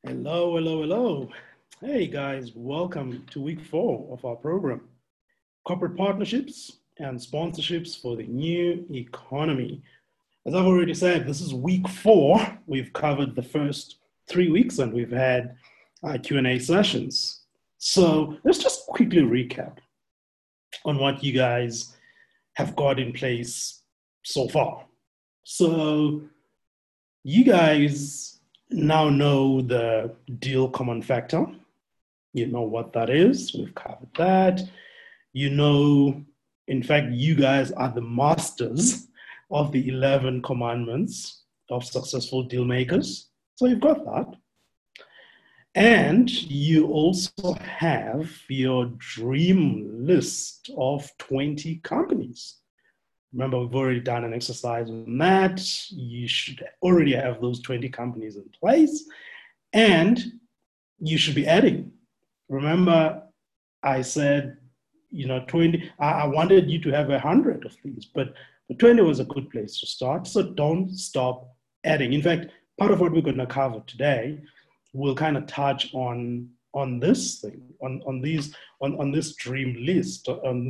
Hello, hello, hello. Hey guys, welcome to week 4 of our program, Corporate Partnerships and Sponsorships for the New Economy. As I've already said, this is week 4. We've covered the first 3 weeks and we've had Q&A sessions. So let's just quickly recap on what you guys have got in place so far. So you guys now know the deal common factor. You know what that is. We've covered that. You know, in fact, you guys are the masters of the 11 commandments of successful deal makers. So you've got that. And you also have your dream list of 20 companies. Remember, we've already done an exercise on that. You should already have those 20 companies in place, and you should be adding. Remember, I said, 20, I wanted you to have 100 of these, but 20 was a good place to start. So don't stop adding. In fact, part of what we're going to cover today will kind of touch on this thing, on this dream list,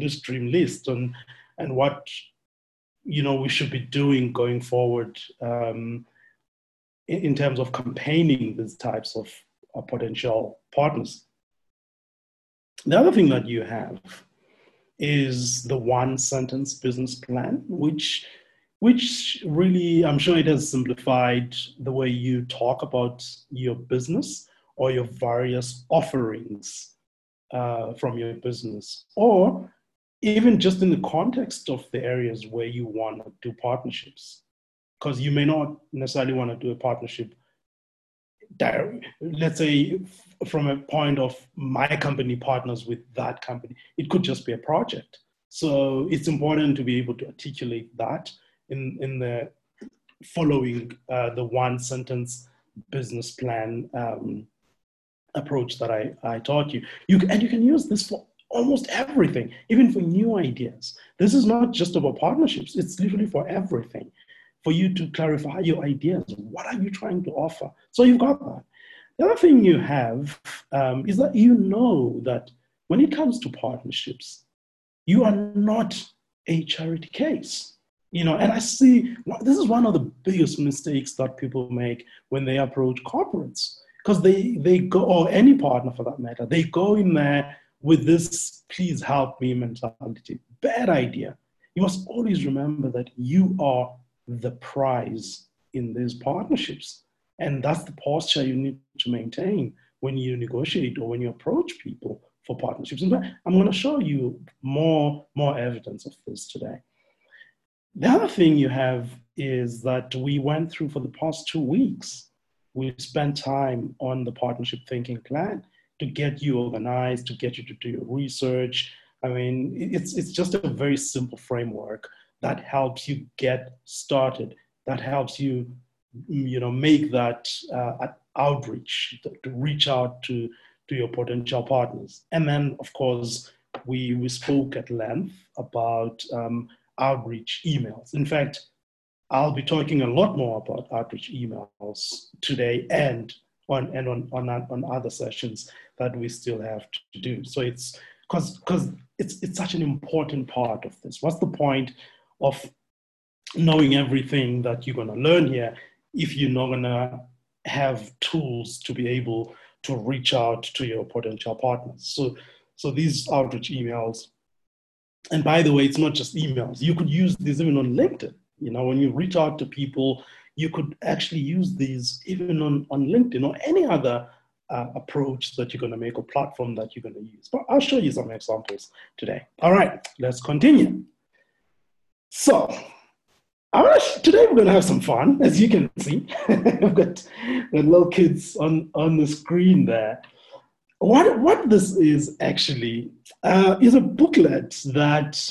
and what we should be doing going forward in terms of campaigning these types of potential partners. The other thing that you have is the one sentence business plan, which really, I'm sure it has simplified the way you talk about your business or your various offerings from your business, or even just in the context of the areas where you want to do partnerships, because you may not necessarily want to do a partnership, let's say, from a point of my company partners with that company. It could just be a project. So it's important to be able to articulate that in the following the one sentence business plan approach that I taught you. And you can use this for almost everything, even for new ideas. This is not just about partnerships. It's literally for everything, for you to clarify your ideas. What are you trying to offer? So you've got that. The other thing you have is that you know that when it comes to partnerships, you are not a charity case. And I see this is one of the biggest mistakes that people make when they approach corporates, because they go, or any partner for that matter, they go in there with this please help me mentality. Bad idea. You must always remember that you are the prize in these partnerships. And that's the posture you need to maintain when you negotiate or when you approach people for partnerships. In fact, I'm going to show you more evidence of this today. The other thing you have is that we went through for the past 2 weeks, we spent time on the partnership thinking plan to get you organized, to get you to do your research. I mean, it's just a very simple framework that helps you get started, that helps you, make that outreach, to reach out to your potential partners. And then, of course, we spoke at length about outreach emails. In fact, I'll be talking a lot more about outreach emails today and on other sessions that we still have to do. So it's because it's such an important part of this. What's the point of knowing everything that you're going to learn here if you're not going to have tools to be able to reach out to your potential partners? So these outreach emails, and by the way, it's not just emails. You could use these even on LinkedIn. When you reach out to people, you could actually use these even on LinkedIn or any other approach that you're going to make or platform that you're going to use. But I'll show you some examples today. All right, let's continue. So today we're going to have some fun, as you can see. We've got little kids on the screen there. What this is actually is a booklet that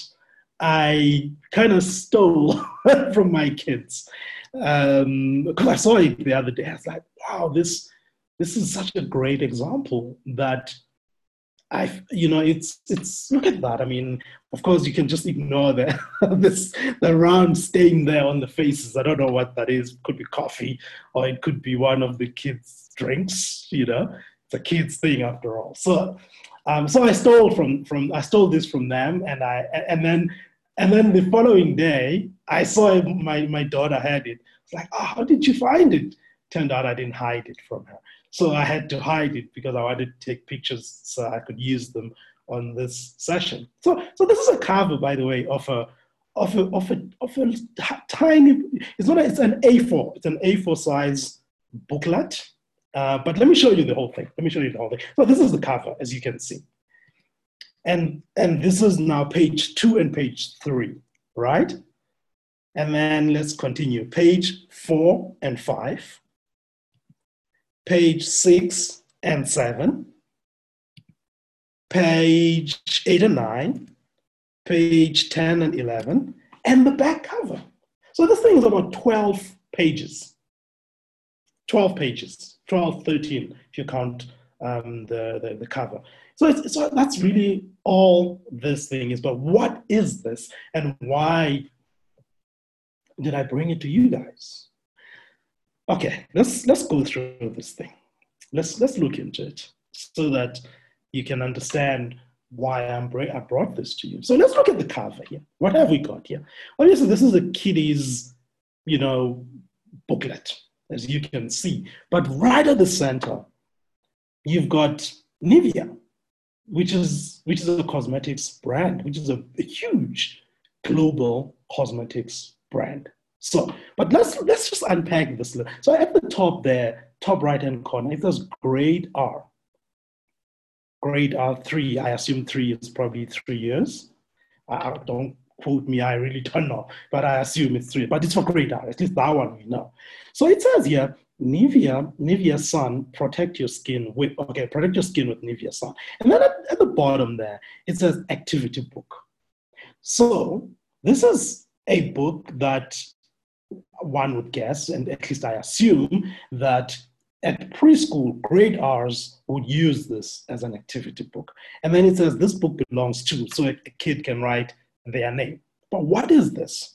I kind of stole from my kids, because I saw it the other day. I was like, wow, this is such a great example that it's look at that. I mean, of course, you can just ignore the round stain there on the faces. I don't know what that is. It could be coffee, or it could be one of the kids drinks, you know, it's a kid's thing after all. So, so I stole I stole this from them, and then the following day, I saw my daughter had it. It's like, oh, how did you find it? Turned out I didn't hide it from her. So I had to hide it because I wanted to take pictures so I could use them on this session. So this is a cover, by the way, of a tiny. It's an A4. It's an A4 size booklet. But let me show you the whole thing. So this is the cover, as you can see. And this is now page 2 and page 3, right? And then let's continue. Page 4 and 5, page 6 and 7, page 8 and 9, page 10 and 11, and the back cover. So this thing is about 12 pages. 12 pages, 12, 13, if you count the cover. So that's really all this thing is. But what is this, and why did I bring it to you guys? Okay, let's go through this thing. Let's look into it so that you can understand why I brought this to you. So let's look at the cover here. What have we got here? Obviously, this is a kiddies, booklet, as you can see. But right at the center, you've got Nivea, which is a cosmetics brand, which is a huge global cosmetics brand. So, but let's just unpack this. So at the top there, top right-hand corner, it says grade R. Grade R3, I assume 3 is probably 3 years. Don't quote me, I really don't know, but I assume it's 3, but it's for grade R, at least that one we know. So it says here, Nivea Sun, protect your skin with Nivea Sun. And then at the bottom there, it says activity book. So this is a book that one would guess, and at least I assume, that at preschool, grade Rs would use this as an activity book. And then it says this book belongs to, so a kid can write their name. But what is this?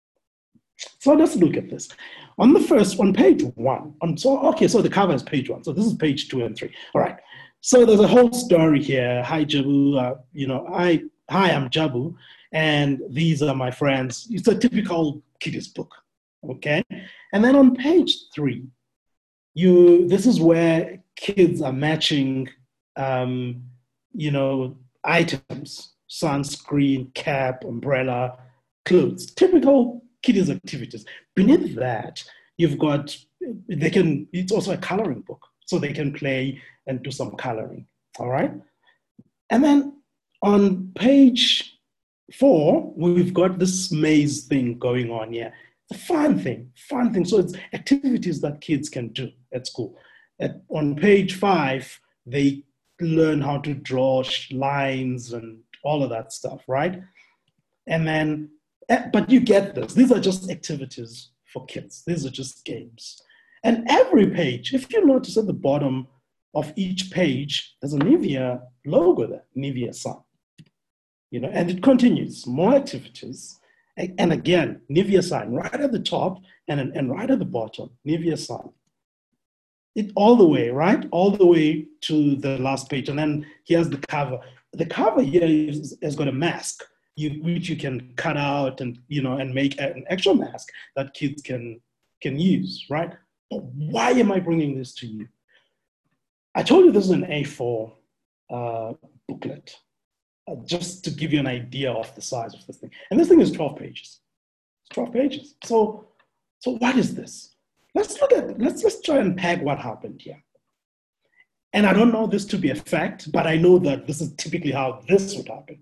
So let's look at this. On page 1, so the cover is page 1. So this is page 2 and 3. All right. So there's a whole story here. Hi, Jabu. Hi, I'm Jabu, and these are my friends. It's a typical kiddies book. Okay. And then on page 3, this is where kids are matching, items, sunscreen, cap, umbrella, clothes, typical kiddies activities. Beneath that, you've got, it's also a coloring book, so they can play and do some coloring, all right? And then on page 4, we've got this maze thing going on here. It's a fun thing. So it's activities that kids can do at school. On page 5, they learn how to draw lines and all of that stuff, right? And then, but you get this. These are just activities for kids. These are just games. And every page, if you notice at the bottom of each page, there's a Nivea logo there, Nivea Sun. And it continues, more activities. And again, Nivea Sun, right at the top and right at the bottom, Nivea Sun. It all the way, right? All the way to the last page. And then here's the cover. The cover here has got a mask, which you can cut out and make an actual mask that kids can use, right? But why am I bringing this to you? I told you this is an A4 booklet, just to give you an idea of the size of this thing. And this thing is 12 pages. It's 12 pages. So what is this? Let's try and peg what happened here. And I don't know this to be a fact, but I know that this is typically how this would happen.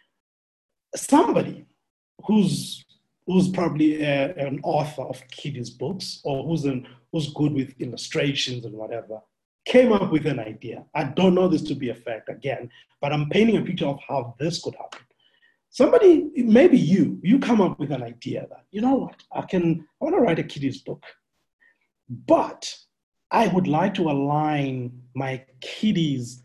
Somebody who's probably an author of kiddies books, or who's good with illustrations and whatever, came up with an idea. I don't know this to be a fact again, but I'm painting a picture of how this could happen. Somebody, maybe you come up with an idea that, you know what, I want to write a kiddies book, but I would like to align my kiddies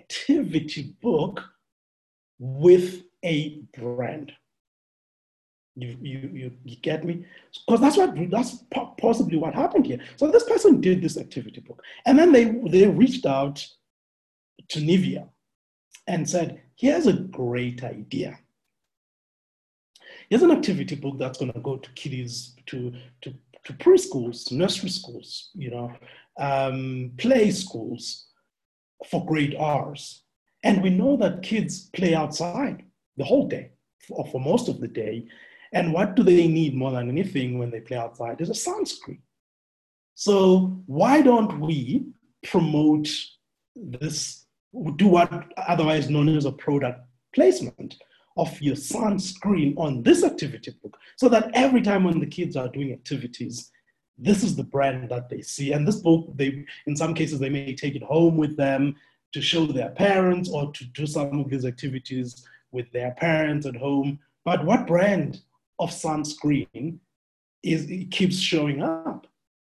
activity book with a brand. You get me? Because that's possibly what happened here. So this person did this activity book, and then they reached out to Nivea and said, here's a great idea. Here's an activity book that's going to go to kiddies, to preschools, nursery schools, play schools for grade R's. And we know that kids play outside the whole day, or for most of the day. And what do they need more than anything when they play outside is a sunscreen. So why don't we promote this, do what otherwise known as a product placement of your sunscreen on this activity book, so that every time when the kids are doing activities, this is the brand that they see. And this book, in some cases, they may take it home with them to show their parents or to do some of these activities with their parents at home. But what brand of sunscreen it keeps showing up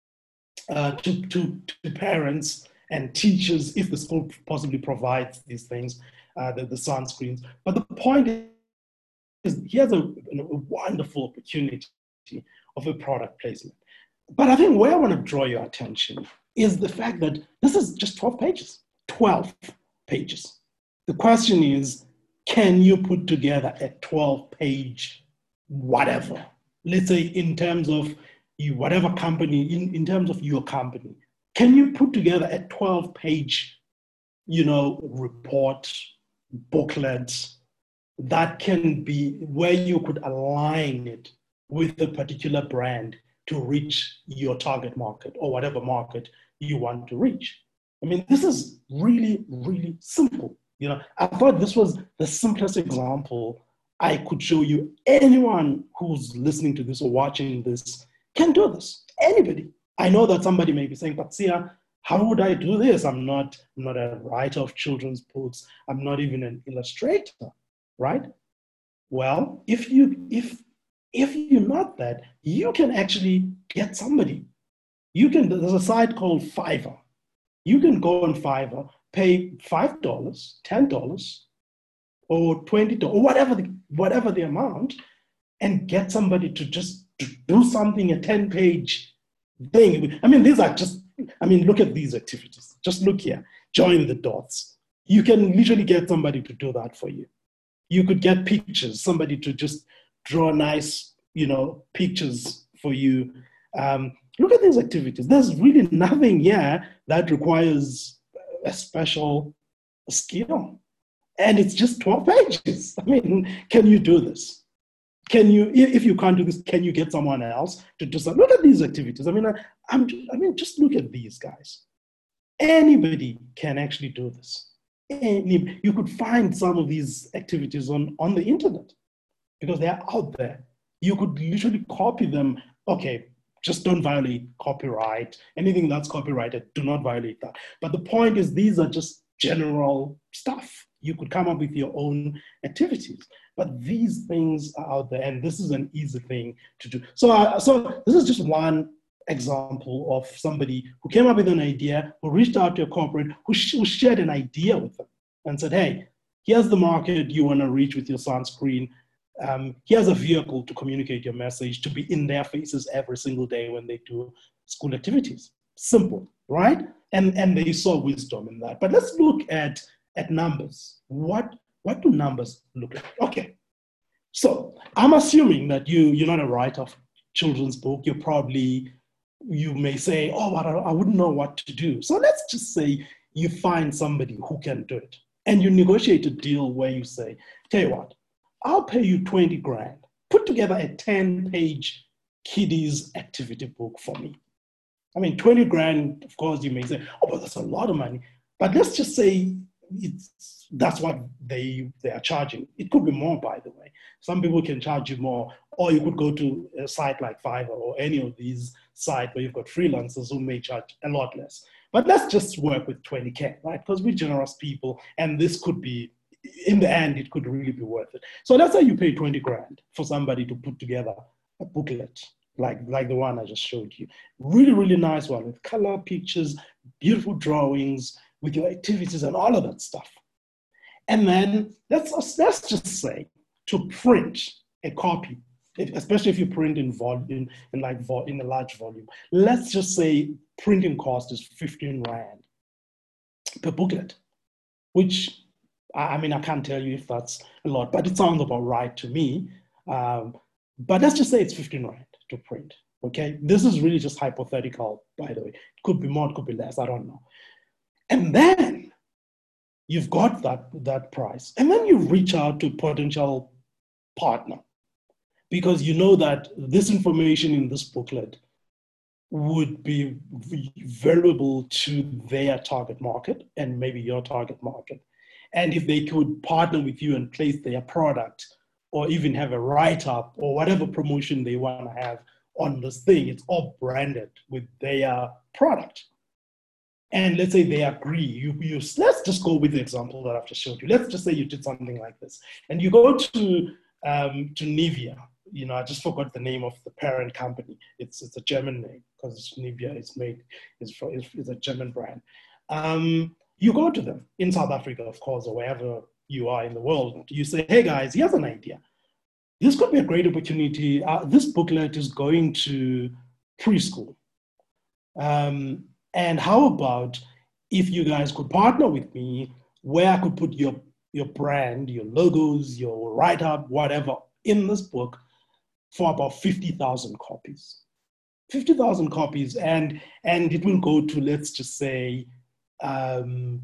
to parents and teachers if the school possibly provides these things, the sunscreens. But the point is, here's a wonderful opportunity of a product placement. But I think where I want to draw your attention is the fact that this is just 12 pages. 12 pages. The question is, can you put together a 12-page whatever? Let's say in terms of whatever company, in terms of your company, can you put together a 12-page, report, booklet that can be where you could align it with a particular brand to reach your target market or whatever market you want to reach? I mean, this is really, really simple. I thought this was the simplest example I could show you. Anyone who's listening to this or watching this can do this. Anybody. I know that somebody may be saying, but Sia, how would I do this? I'm not a writer of children's books. I'm not even an illustrator, right? Well, if you're not that, you can actually get somebody. There's a site called Fiverr. You can go on Fiverr, pay $5, $10, or $20, or whatever the amount, and get somebody to just do something, a 10-page thing. I mean, look at these activities. Just look here, join the dots. You can literally get somebody to do that for you. You could get pictures, somebody to just draw nice, pictures for you. Look at these activities. There's really nothing here that requires a special skill. And it's just 12 pages. I mean, can you do this? Can you, if you can't do this, can you get someone else to do something? Look at these activities. I mean, just look at these guys. Anybody can actually do this. You could find some of these activities on the internet because they're out there. You could literally copy them. Okay, just don't violate copyright. Anything that's copyrighted, do not violate that. But the point is, these are just general stuff. You could come up with your own activities, but these things are out there, and this is an easy thing to do. So this is just one example of somebody who came up with an idea, who reached out to a corporate, who shared an idea with them and said, hey, here's the market you want to reach with your sunscreen. Here's a vehicle to communicate your message, to be in their faces every single day when they do school activities. Simple, right? And they saw wisdom in that. But let's look at numbers. What do numbers look like? Okay, so I'm assuming that you're not a writer of children's book. You may say, oh, but I wouldn't know what to do. So let's just say you find somebody who can do it. And you negotiate a deal where you say, tell you what, I'll pay you 20 grand. Put together a 10-page kiddies activity book for me. I mean, 20 grand, of course, you may say, oh, but that's a lot of money. But let's just say that's what they are charging. It could be more, by the way. Some people can charge you more, or you could go to a site like Fiverr or any of these sites where you've got freelancers who may charge a lot less. But let's just work with 20K, right? Because we're generous people, and this could be, in the end, it could really be worth it. So let's say you pay 20 grand for somebody to put together a booklet like the one I just showed you. Really, really nice one with color, pictures, beautiful drawings, with your activities and all of that stuff. And then let's just say to print a copy especially if you print in volume, in a large volume. Let's just say printing cost is 15 Rand per booklet, which, I mean, I can't tell you if that's a lot, but it sounds about right to me. But let's just say it's 15 Rand to print, okay? This is really just hypothetical, by the way. It could be more, it could be less, I don't know. And then you've got that price. And then you reach out to a potential partner, because you know that this information in this booklet would be valuable to their target market and maybe your target market. And if they could partner with you and place their product, or even have a write-up or whatever promotion they want to have on this thing, it's all branded with their product. And let's say they agree, let's just go with the example that I've just showed you. Let's just say you did something like this, and you go to Nivea. You know, I just forgot the name of the parent company. It's a German name, because Nivea is a German brand. You go to them in South Africa, of course, or wherever you are in the world. You say, hey guys, here's an idea. This could be a great opportunity. This booklet is going to preschool. And how about if you guys could partner with me, where I could put your brand, your logos, your write-up, whatever, in this book for about 50,000 copies. 50,000 copies, and it will go to, let's just say, 500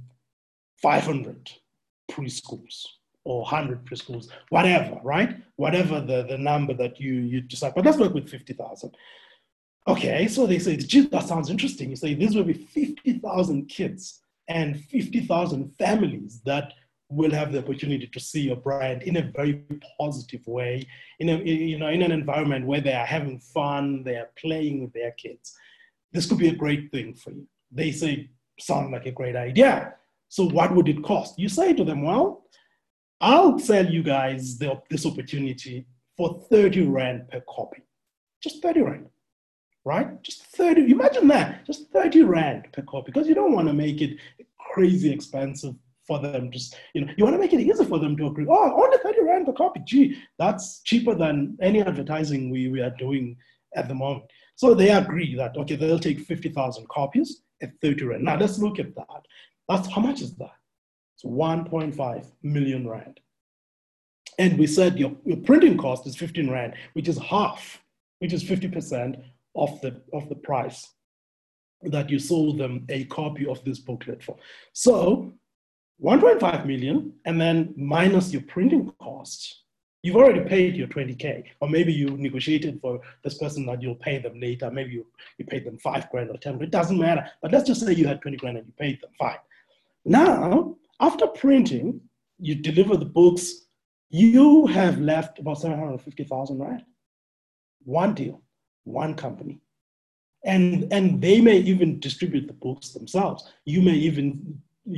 preschools or 100 preschools, whatever, right? Whatever the number that you decide. But let's work with 50,000. Okay, so they say, gee, that sounds interesting. You say this will be 50,000 kids and 50,000 families that will have the opportunity to see your brand in a very positive way, in an environment where they are having fun, they are playing with their kids. This could be a great thing for you. They say, sound like a great idea. So what would it cost? You say to them, well, I'll sell you guys this opportunity for 30 Rand per copy. Just 30 Rand. Right? Just 30, imagine that, just 30 Rand per copy, because you don't want to make it crazy expensive for them. Just, you want to make it easy for them to agree. Oh, only 30 Rand per copy. Gee, that's cheaper than any advertising we are doing at the moment. So they agree that, okay, they'll take 50,000 copies at 30 Rand. Now let's look at that. How much is that? It's 1.5 million Rand. And we said your printing cost is 15 Rand, which is half, which is 50% of the price that you sold them a copy of this booklet for. So 1.5 million, and then minus your printing costs. You've already paid your 20K, or maybe you negotiated for this person that you'll pay them later. Maybe you paid them 5 grand or 10 grand. It doesn't matter. But let's just say you had 20 grand and you paid them, fine. Now, after printing, you deliver the books, you have left about 750,000 Rand. One deal. One company, and they may even distribute the books themselves. You may even,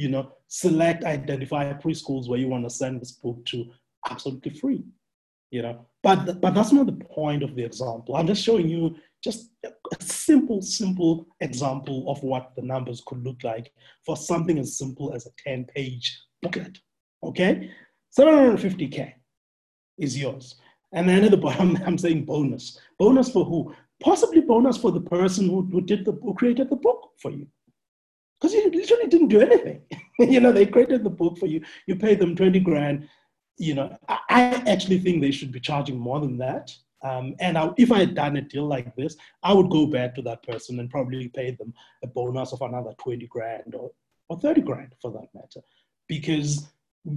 identify preschools where you want to send this book to absolutely free, But that's not the point of the example. I'm just showing you just a simple example of what the numbers could look like for something as simple as a 10-page booklet. Okay, 750K is yours. And then at the bottom, I'm saying bonus. Bonus for who? Possibly bonus for the person who created the book for you. Because you literally didn't do anything. They created the book for you. You paid them 20 grand. I actually think they should be charging more than that. If I had done a deal like this, I would go back to that person and probably pay them a bonus of another 20 grand or 30 grand for that matter. Because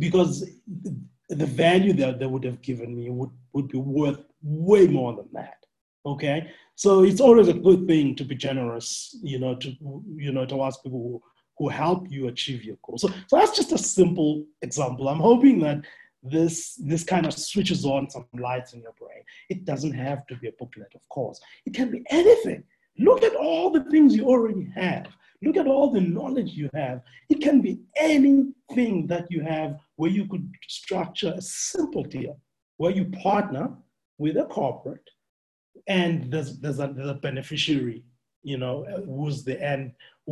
the value that they would have given me would be worth way more than that. Okay, so it's always a good thing to be generous, towards people who help you achieve your goal. So that's just a simple example. I'm hoping that this kind of switches on some lights in your brain. It doesn't have to be a booklet, of course. It can be anything. Look at all the things you already have. Look at all the knowledge you have. It can be anything that you have where you could structure a simple deal where you partner with a corporate and there's a beneficiary, who's the end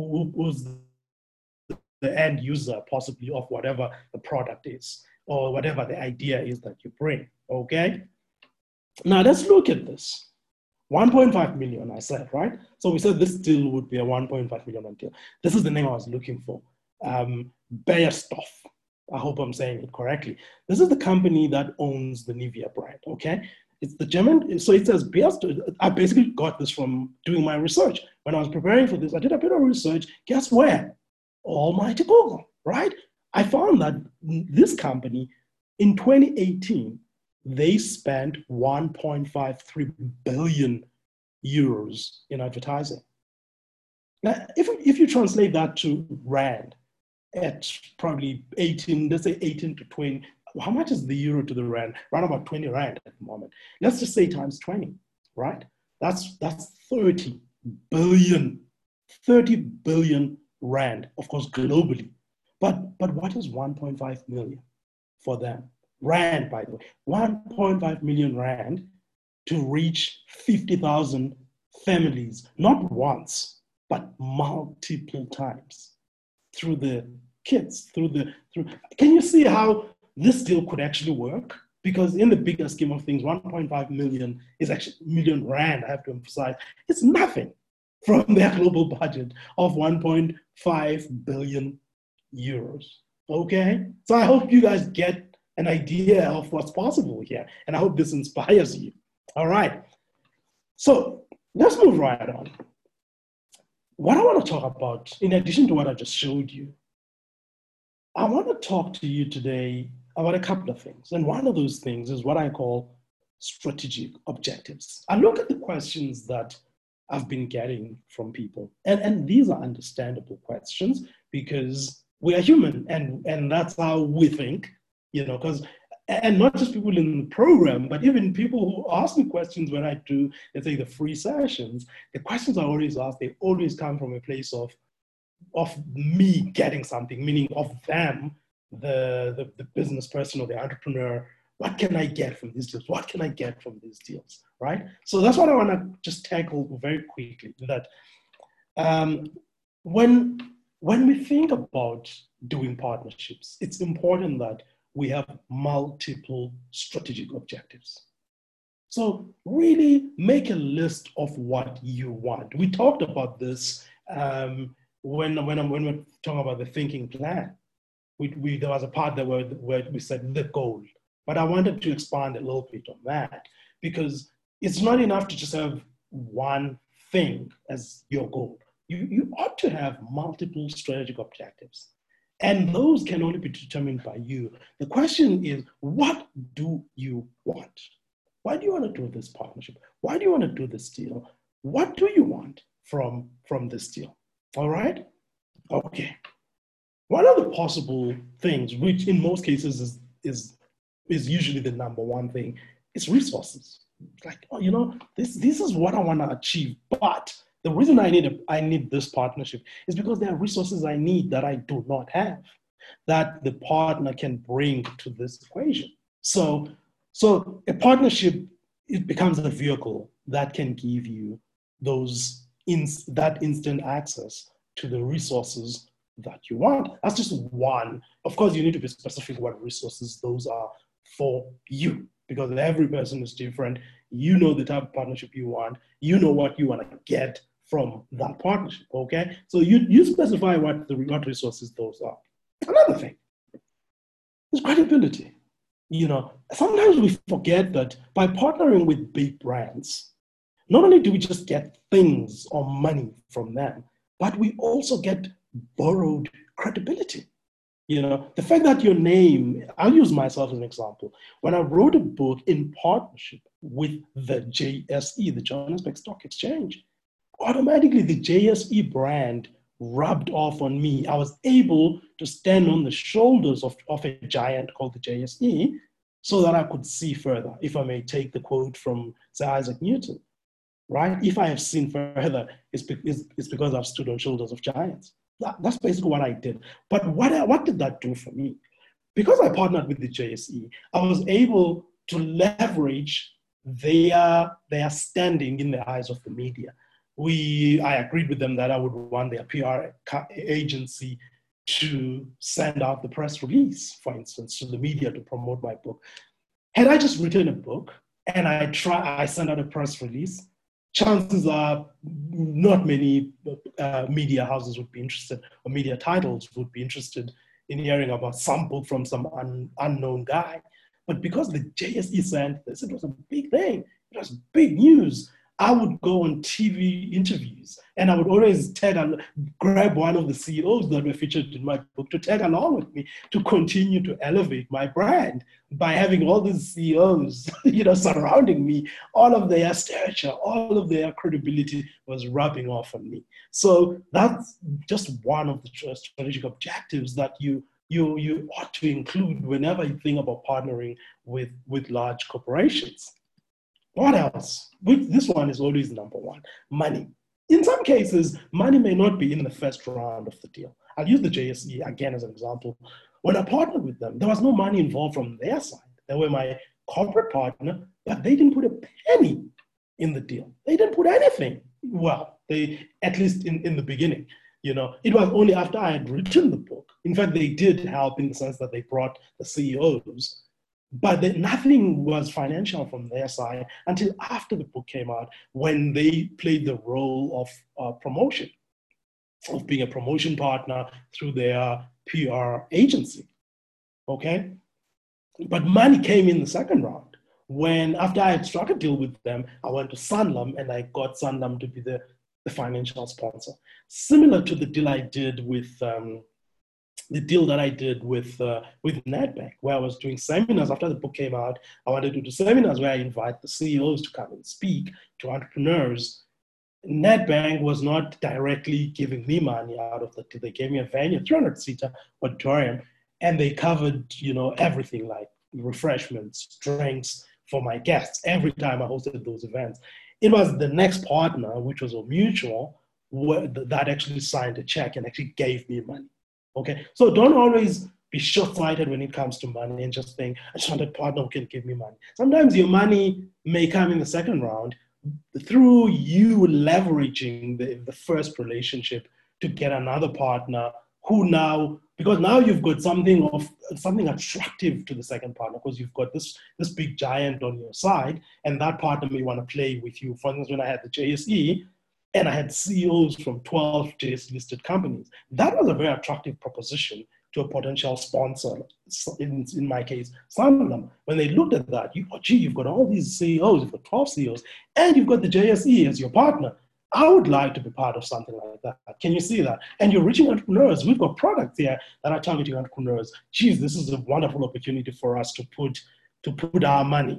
user possibly of whatever the product is or whatever the idea is that you bring, okay? Now let's look at this. 1.5 million, I said, right? So we said this deal would be a 1.5 million deal. This is the name I was looking for. Beiersdorf. I hope I'm saying it correctly. This is the company that owns the Nivea brand, okay? It's the German, so it says Beiersdorf. I basically got this from doing my research. When I was preparing for this, I did a bit of research. Guess where? Almighty Google, right? I found that this company in 2018, they spent 1.53 billion euros in advertising. Now, if you translate that to Rand at probably 18, let's say 18 to 20, how much is the euro to the Rand? Around about 20 Rand at the moment. Let's just say times 20, right? That's 30 billion, 30 billion Rand, of course, globally. But what is 1.5 million for them? Rand, by the way, 1.5 million Rand to reach 50,000 families, not once, but multiple times through the kids, through. Can you see how this deal could actually work? Because in the bigger scheme of things, 1.5 million is actually million Rand, I have to emphasize. It's nothing from their global budget of 1.5 billion euros. Okay? So I hope you guys get an idea of what's possible here. And I hope this inspires you. All right. So let's move right on. What I want to talk about, in addition to what I just showed you, I want to talk to you today about a couple of things. And one of those things is what I call strategic objectives. I look at the questions that I've been getting from people. And these are understandable questions because we are human and that's how we think. Because, and not just people in the program, but even people who ask me questions when I do, let's say, the free sessions, the questions I always ask, they always come from a place of me getting something, meaning of them, the business person or the entrepreneur. What can I get from these deals? What can I get from these deals, right? So that's what I want to just tackle very quickly, that when we think about doing partnerships, it's important that we have multiple strategic objectives. So really make a list of what you want. We talked about this when we're talking about the thinking plan. There was a part there where we said the goal, but I wanted to expand a little bit on that because it's not enough to just have one thing as your goal. You ought to have multiple strategic objectives. And those can only be determined by you. The question is, what do you want? Why do you want to do this partnership? Why do you want to do this deal? What do you want from this deal? All right? Okay. One of the possible things, which in most cases is usually the number one thing, is resources. Like, this is what I want to achieve, but the reason I need this partnership is because there are resources I need that I do not have, that the partner can bring to this equation. So a partnership, it becomes a vehicle that can give you that instant access to the resources that you want. That's just one. Of course, you need to be specific what resources those are for you, because every person is different. You know the type of partnership you want. You know what you want to get from that partnership, okay? So you specify what resources those are. Another thing is credibility. Sometimes we forget that by partnering with big brands, not only do we just get things or money from them, but we also get borrowed credibility. The fact that your name, I'll use myself as an example. When I wrote a book in partnership with the JSE, the Johannesburg Stock Exchange, automatically the JSE brand rubbed off on me. I was able to stand on the shoulders of a giant called the JSE so that I could see further, if I may take the quote from Sir Isaac Newton, right? If I have seen further, it's because I've stood on shoulders of giants. That's basically what I did. But what did that do for me? Because I partnered with the JSE, I was able to leverage their standing in the eyes of the media. I agreed with them that I would want their PR agency to send out the press release, for instance, to the media to promote my book. Had I just written a book, and I send out a press release, chances are not many media houses would be interested, or media titles would be interested in hearing about some book from some unknown guy. But because the JSE sent this, it was a big thing. It was big news. I would go on TV interviews, and I would always grab one of the CEOs that were featured in my book to tag along with me to continue to elevate my brand by having all these CEOs, surrounding me. All of their stature, all of their credibility was rubbing off on me. So that's just one of the strategic objectives that you ought to include whenever you think about partnering with large corporations. What else? This one is always number one, money. In some cases, money may not be in the first round of the deal. I'll use the JSE again as an example. When I partnered with them, there was no money involved from their side. They were my corporate partner, but they didn't put a penny in the deal. They didn't put anything. Well, at least in the beginning. It was only after I had written the book. In fact, they did help in the sense that they brought the CEOs, but nothing was financial from their side until after the book came out, when they played the role of promotion, of being a promotion partner through their PR agency. Okay? But money came in the second round. When, after I had struck a deal with them, I went to Sanlam and I got Sanlam to be the financial sponsor. Similar to the deal I did with Nedbank, where I was doing seminars. After the book came out, I wanted to do seminars where I invite the CEOs to come and speak to entrepreneurs. Nedbank was not directly giving me money out of the deal. They gave me a venue, 300-seater auditorium, and they covered, everything like refreshments, drinks for my guests every time I hosted those events. It was the next partner, which was a mutual, that actually signed a check and actually gave me money. Okay, so don't always be short-sighted when it comes to money and just think, I just want a partner who can give me money. Sometimes your money may come in the second round through you leveraging the first relationship to get another partner who now, because now you've got something attractive to the second partner, because you've got this big giant on your side, and that partner may want to play with you. For instance, when I had the JSE, and I had CEOs from 12 JSE-listed companies. That was a very attractive proposition to a potential sponsor, in my case, Sanlam. When they looked at that, you've got all these CEOs, you've got 12 CEOs, and you've got the JSE as your partner. I would like to be part of something like that. Can you see that? And you're reaching entrepreneurs. We've got products here that are targeting entrepreneurs. Geez, this is a wonderful opportunity for us to put our money,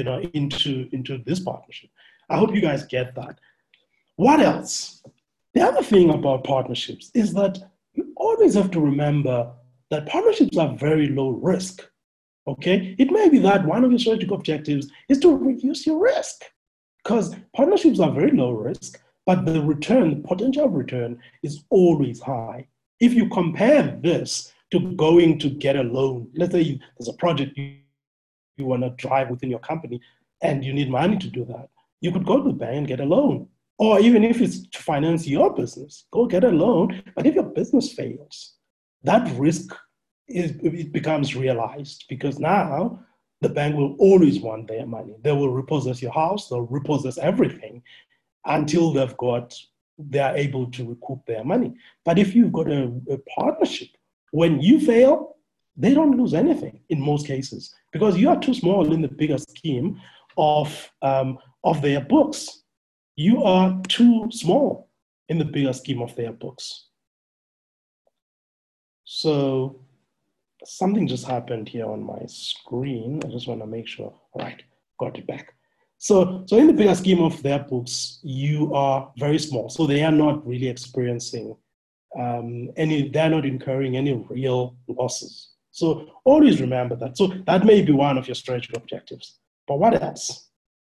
into this partnership. I hope you guys get that. What else? The other thing about partnerships is that you always have to remember that partnerships are very low risk. Okay? It may be that one of your strategic objectives is to reduce your risk, because partnerships are very low risk, but the potential return is always high. If you compare this to going to get a loan, let's say there's a project you want to drive within your company and you need money to do that, you could go to the bank and get a loan. Or even if it's to finance your business, go get a loan. But if your business fails, that risk it becomes realized, because now the bank will always want their money. They will repossess your house, they'll repossess everything until they're able to recoup their money. But if you've got a partnership, when you fail, they don't lose anything in most cases, because you are too small in the bigger scheme of their books. You are too small in the bigger scheme of their books. So something just happened here on my screen. I just want to make sure. All right, got it back. So in the bigger scheme of their books, you are very small. So they are not really experiencing they're not incurring any real losses. So always remember that. So that may be one of your strategic objectives. But what else?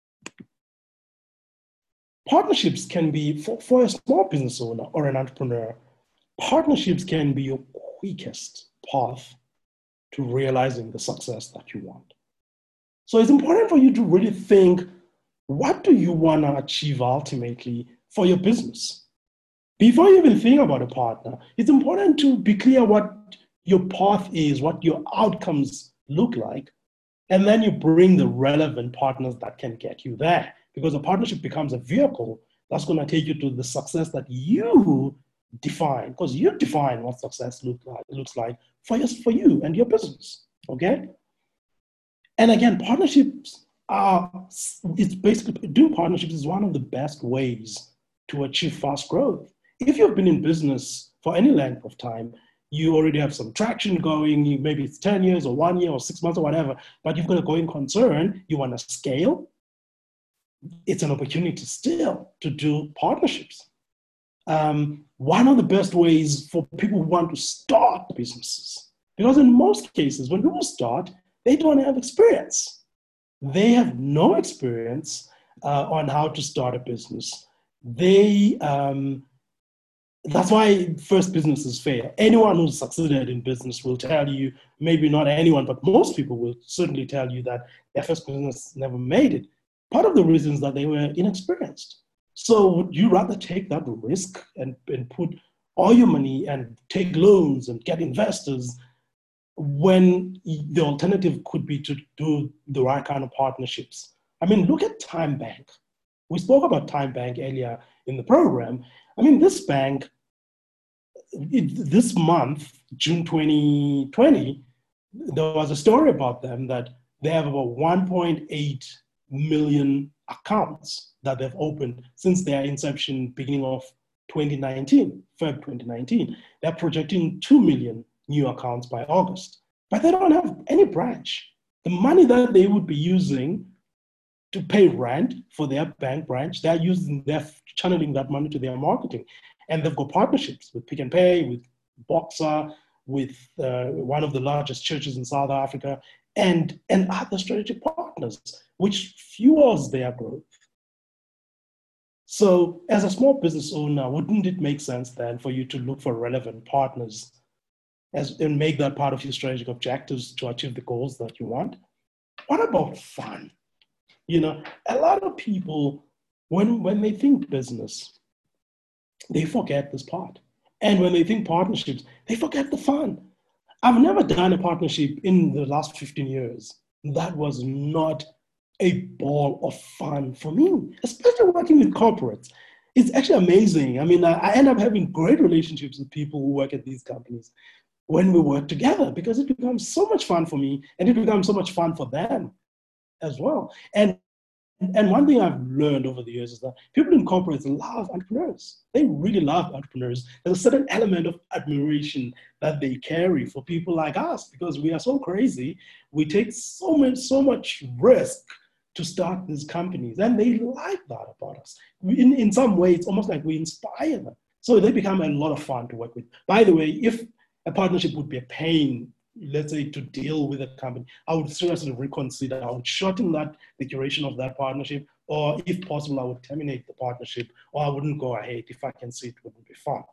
Partnerships can be, for a small business owner or an entrepreneur, partnerships can be your quickest path to realizing the success that you want. So it's important for you to really think, what do you want to achieve ultimately for your business? Before you even think about a partner, it's important to be clear what your path is, what your outcomes look like, And then you bring the relevant partners that can get you there, because a partnership becomes a vehicle that's going to take you to the success that you define, because you define what success looks like for you and your business. Okay. And again, partnerships it's basically, doing partnerships is one of the best ways to achieve fast growth. If you've been in business for any length of time, you already have some traction going, maybe it's 10 years or 1 year or 6 months or whatever, but you've got a going concern, you want to scale, it's an opportunity still to do partnerships. One of the best ways for people who want to start businesses, because in most cases, when people start, they don't have experience. They have no experience on how to start a business. That's why first businesses fail. Anyone who's succeeded in business will tell you, maybe not anyone, but most people will certainly tell you that their first business never made it. Part of the reason is that they were inexperienced. So would you rather take that risk and put all your money and take loans and get investors when the alternative could be to do the right kind of partnerships? I mean, look at Time Bank. We spoke about Time Bank earlier in the program. I mean, this bank, this month, June 2020, there was a story about them that they have about 1.8 million accounts that they've opened since their inception, beginning of 2019, Feb 2019. They're projecting 2 million new accounts by August, but they don't have any branch. The money that they would be using to pay rent for their bank branch, they're channeling that money to their marketing. And they've got partnerships with Pick n Pay, with Boxer, with one of the largest churches in South Africa, and other strategic partners, which fuels their growth. So as a small business owner, wouldn't it make sense then for you to look for relevant partners and make that part of your strategic objectives to achieve the goals that you want? What about fun? A lot of people, when they think business, they forget this part. And when they think partnerships, they forget the fun. I've never done a partnership in the last 15 years that was not a ball of fun for me, especially working with corporates. It's actually amazing. I mean, I end up having great relationships with people who work at these companies when we work together, because it becomes so much fun for me and it becomes so much fun for them as well. And one thing I've learned over the years is that people in corporates love entrepreneurs. They really love entrepreneurs. There's a certain element of admiration that they carry for people like us, because we are so crazy. We take so much risk to start these companies, and they like that about us. In some way, it's almost like we inspire them. So they become a lot of fun to work with. By the way, if a partnership would be a pain, let's say, to deal with a company, I would seriously reconsider. I would shorten the duration of that partnership, or if possible, I would terminate the partnership, or I wouldn't go ahead if I can see it wouldn't be fun.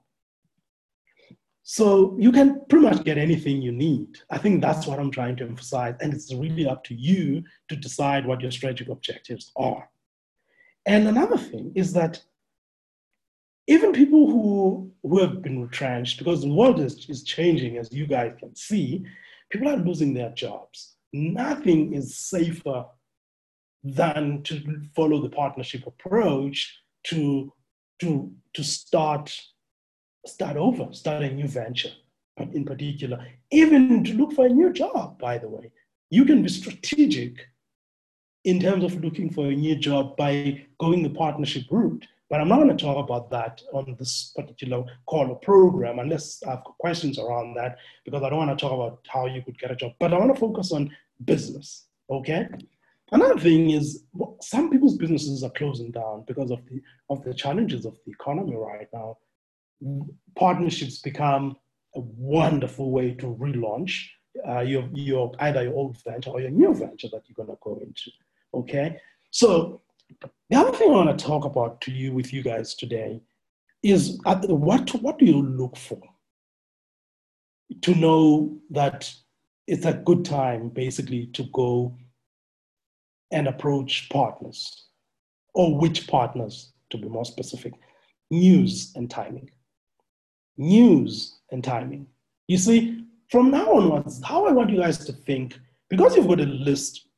So you can pretty much get anything you need. I think that's what I'm trying to emphasize. And it's really up to you to decide what your strategic objectives are. And another thing is that even people who have been retrenched, because the world is changing, as you guys can see, people are losing their jobs. Nothing is safer than to follow the partnership approach to start over, start a new venture, but in particular, even to look for a new job, by the way. You can be strategic in terms of looking for a new job by going the partnership route. But I'm not going to talk about that on this particular call or program, unless I've got questions around that, because I don't want to talk about how you could get a job. But I want to focus on business, okay? Another thing is, some people's businesses are closing down because of the challenges of the economy right now. Partnerships become a wonderful way to relaunch your either your old venture or your new venture that you're going to go into, okay? So the other thing I want to talk about with you guys today is what do you look for to know that it's a good time, basically, to go and approach partners, or which partners, to be more specific. News and timing. News and timing. You see, from now onwards, how I want you guys to think, because you've got a list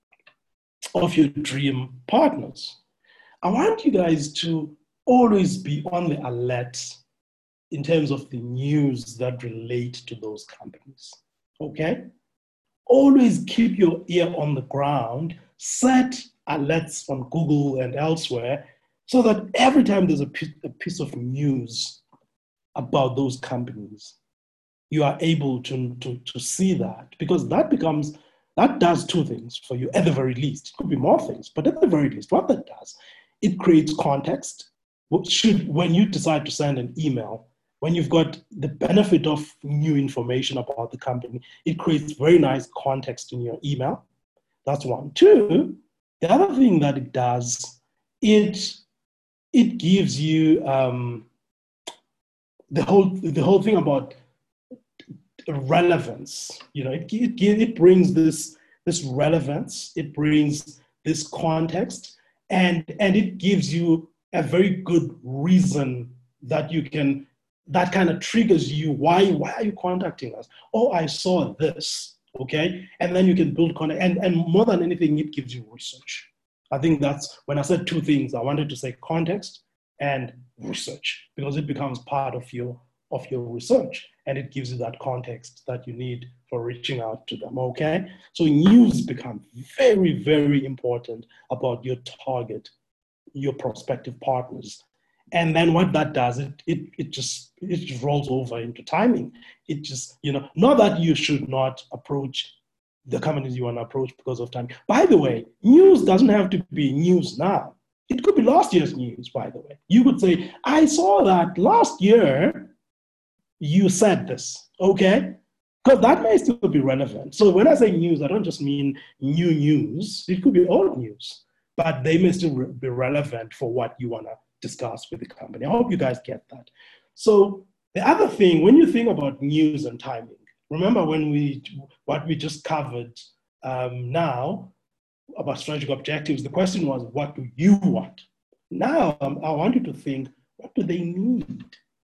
of your dream partners. I want you guys to always be on the alert in terms of the news that relate to those companies, okay? Always keep your ear on the ground, set alerts on Google and elsewhere so that every time there's a piece of news about those companies, you are able to see that, because that does two things for you at the very least. It could be more things, but at the very least, what that does, it creates context. When you decide to send an email, when you've got the benefit of new information about the company, it creates very nice context in your email. That's one. Two, the other thing that it does, it gives you the whole thing about relevance. You know, it brings this relevance, it brings this context, and it gives you a very good reason that you can, that kind of triggers you. Why are you contacting us? Oh, I saw this, okay? And then you can build content, and more than anything, it gives you research. I think that's, when I said two things, I wanted to say context and research, because it becomes part of your research, and it gives you that context that you need for reaching out to them, okay? So news become very, very important about your target, your prospective partners. And then what that does, it just rolls over into timing. It just, you know, not that you should not approach the companies you want to approach because of time. By the way, news doesn't have to be news now. It could be last year's news, by the way. You could say, I saw that last year you said this, okay? Because that may still be relevant. So when I say news, I don't just mean new news. It could be old news, but they may still be relevant for what you want to discuss with the company. I hope you guys get that. So the other thing, when you think about news and timing, remember what we just covered now about strategic objectives, the question was, what do you want? Now, I want you to think, what do they need?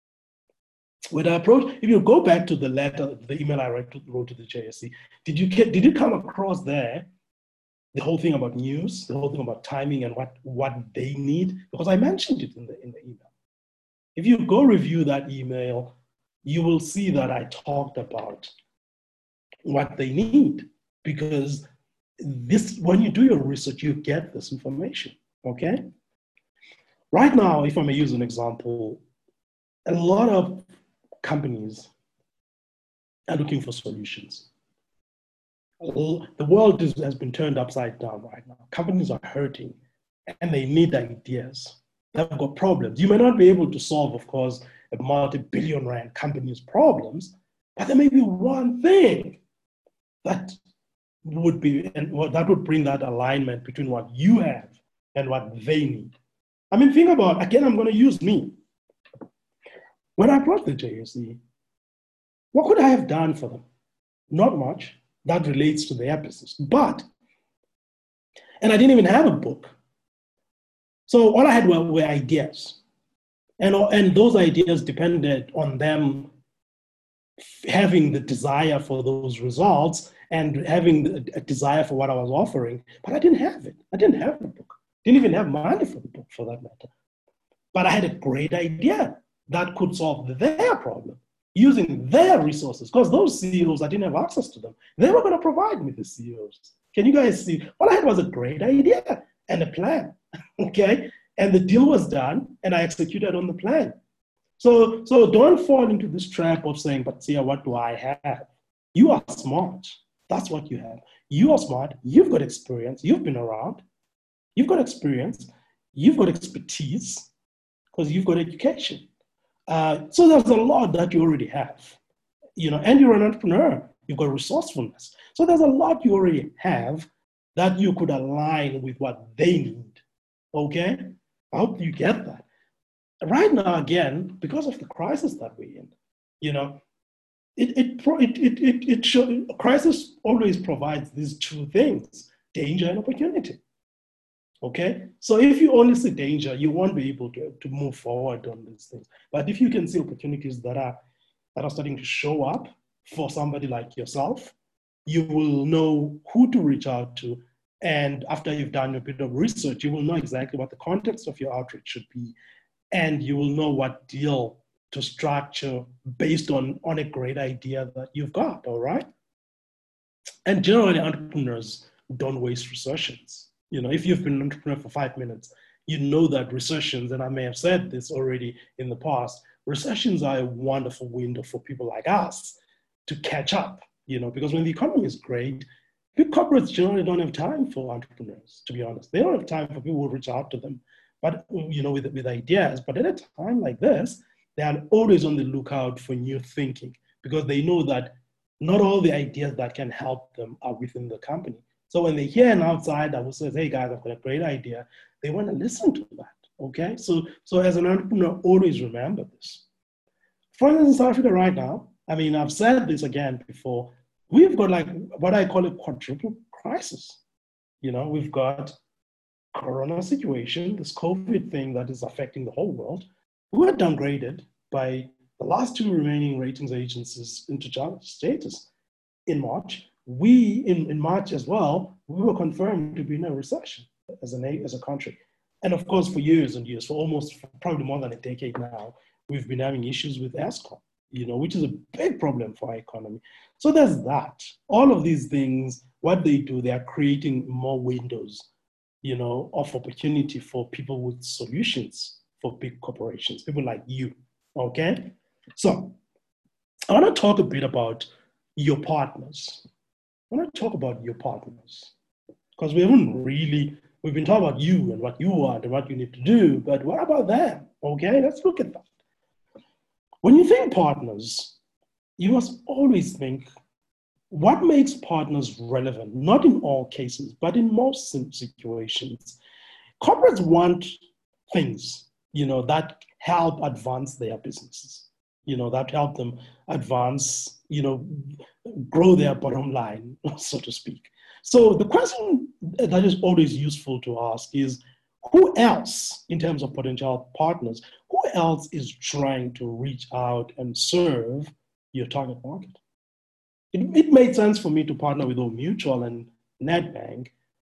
When I approach, if you go back to the letter, the email I wrote to the JSE, did you come across there the whole thing about news, the whole thing about timing and what they need? Because I mentioned it in the email. If you go review that email, you will see that I talked about what they need, because this, when you do your research, you get this information, okay? Right now, if I may use an example, a lot of companies are looking for solutions. The world has been turned upside down right now. Companies are hurting and they need ideas. They've got problems. You may not be able to solve, of course, a multi-billion rand company's problems, but there may be one thing that would be, and that would bring that alignment between what you have and what they need. I mean, think about, again, I'm going to use me. When I approached the JSE, what could I have done for them? Not much. That relates to their business. And I didn't even have a book. So all I had were ideas. And those ideas depended on them having the desire for those results and having a desire for what I was offering. But I didn't have it. I didn't have the book. Didn't even have money for the book, for that matter. But I had a great idea that could solve their problem using their resources, because those CEOs, I didn't have access to them. They were going to provide me the CEOs. Can you guys see? All I had was a great idea and a plan, okay? And the deal was done, and I executed on the plan. So don't fall into this trap of saying, but Sia, what do I have? You are smart. That's what you have. You are smart. You've got experience. You've been around. You've got experience. You've got expertise, because you've got education. So there's a lot that you already have, you know, and you're an entrepreneur. You've got resourcefulness. So there's a lot you already have that you could align with what they need, okay? I hope you get that. Right now, again, because of the crisis that we're in, you know, crisis always provides these two things, danger and opportunity. Okay, so if you only see danger, you won't be able to move forward on these things. But if you can see opportunities that are starting to show up for somebody like yourself, you will know who to reach out to And after you've done a bit of research, you will know exactly what the context of your outreach should be. And you will know what deal to structure based on a great idea that you've got, all right? And generally, entrepreneurs don't waste recessions. If you've been an entrepreneur for 5 minutes, you know that recessions, and I may have said this already in the past, recessions are a wonderful window for people like us to catch up, because when the economy is great, big corporates generally don't have time for entrepreneurs, to be honest. They don't have time for people who reach out to them, but with ideas. But at a time like this, they are always on the lookout for new thinking because they know that not all the ideas that can help them are within the company. So when they hear an outsider who says, hey guys, I've got a great idea, they want to listen to that, okay? So as an entrepreneur, always remember this. For instance, in South Africa right now, I've said this again before, we've got like what I call a quadruple crisis. We've got corona situation, this COVID thing that is affecting the whole world. We were downgraded by the last two remaining ratings agencies into challenge status in March. In March as well, we were confirmed to be in a recession as a country. And of course, for years and years, for probably more than a decade now, we've been having issues with Eskom, which is a big problem for our economy. So there's that. All of these things, what they do, they are creating more windows, of opportunity for people with solutions for big corporations, people like you, okay? So I want to talk a bit about your partners. I want to talk about your partners because we've been talking about you and what you want and what you need to do, but what about them? Okay, let's look at that. When you think partners, you must always think what makes partners relevant, not in all cases, but in most situations. Corporates want things, that help advance their businesses, that help them advance, grow their bottom line, so to speak. So the question that is always useful to ask is, who else, in terms of potential partners, who else is trying to reach out and serve your target market? It made sense for me to partner with Old Mutual and Nedbank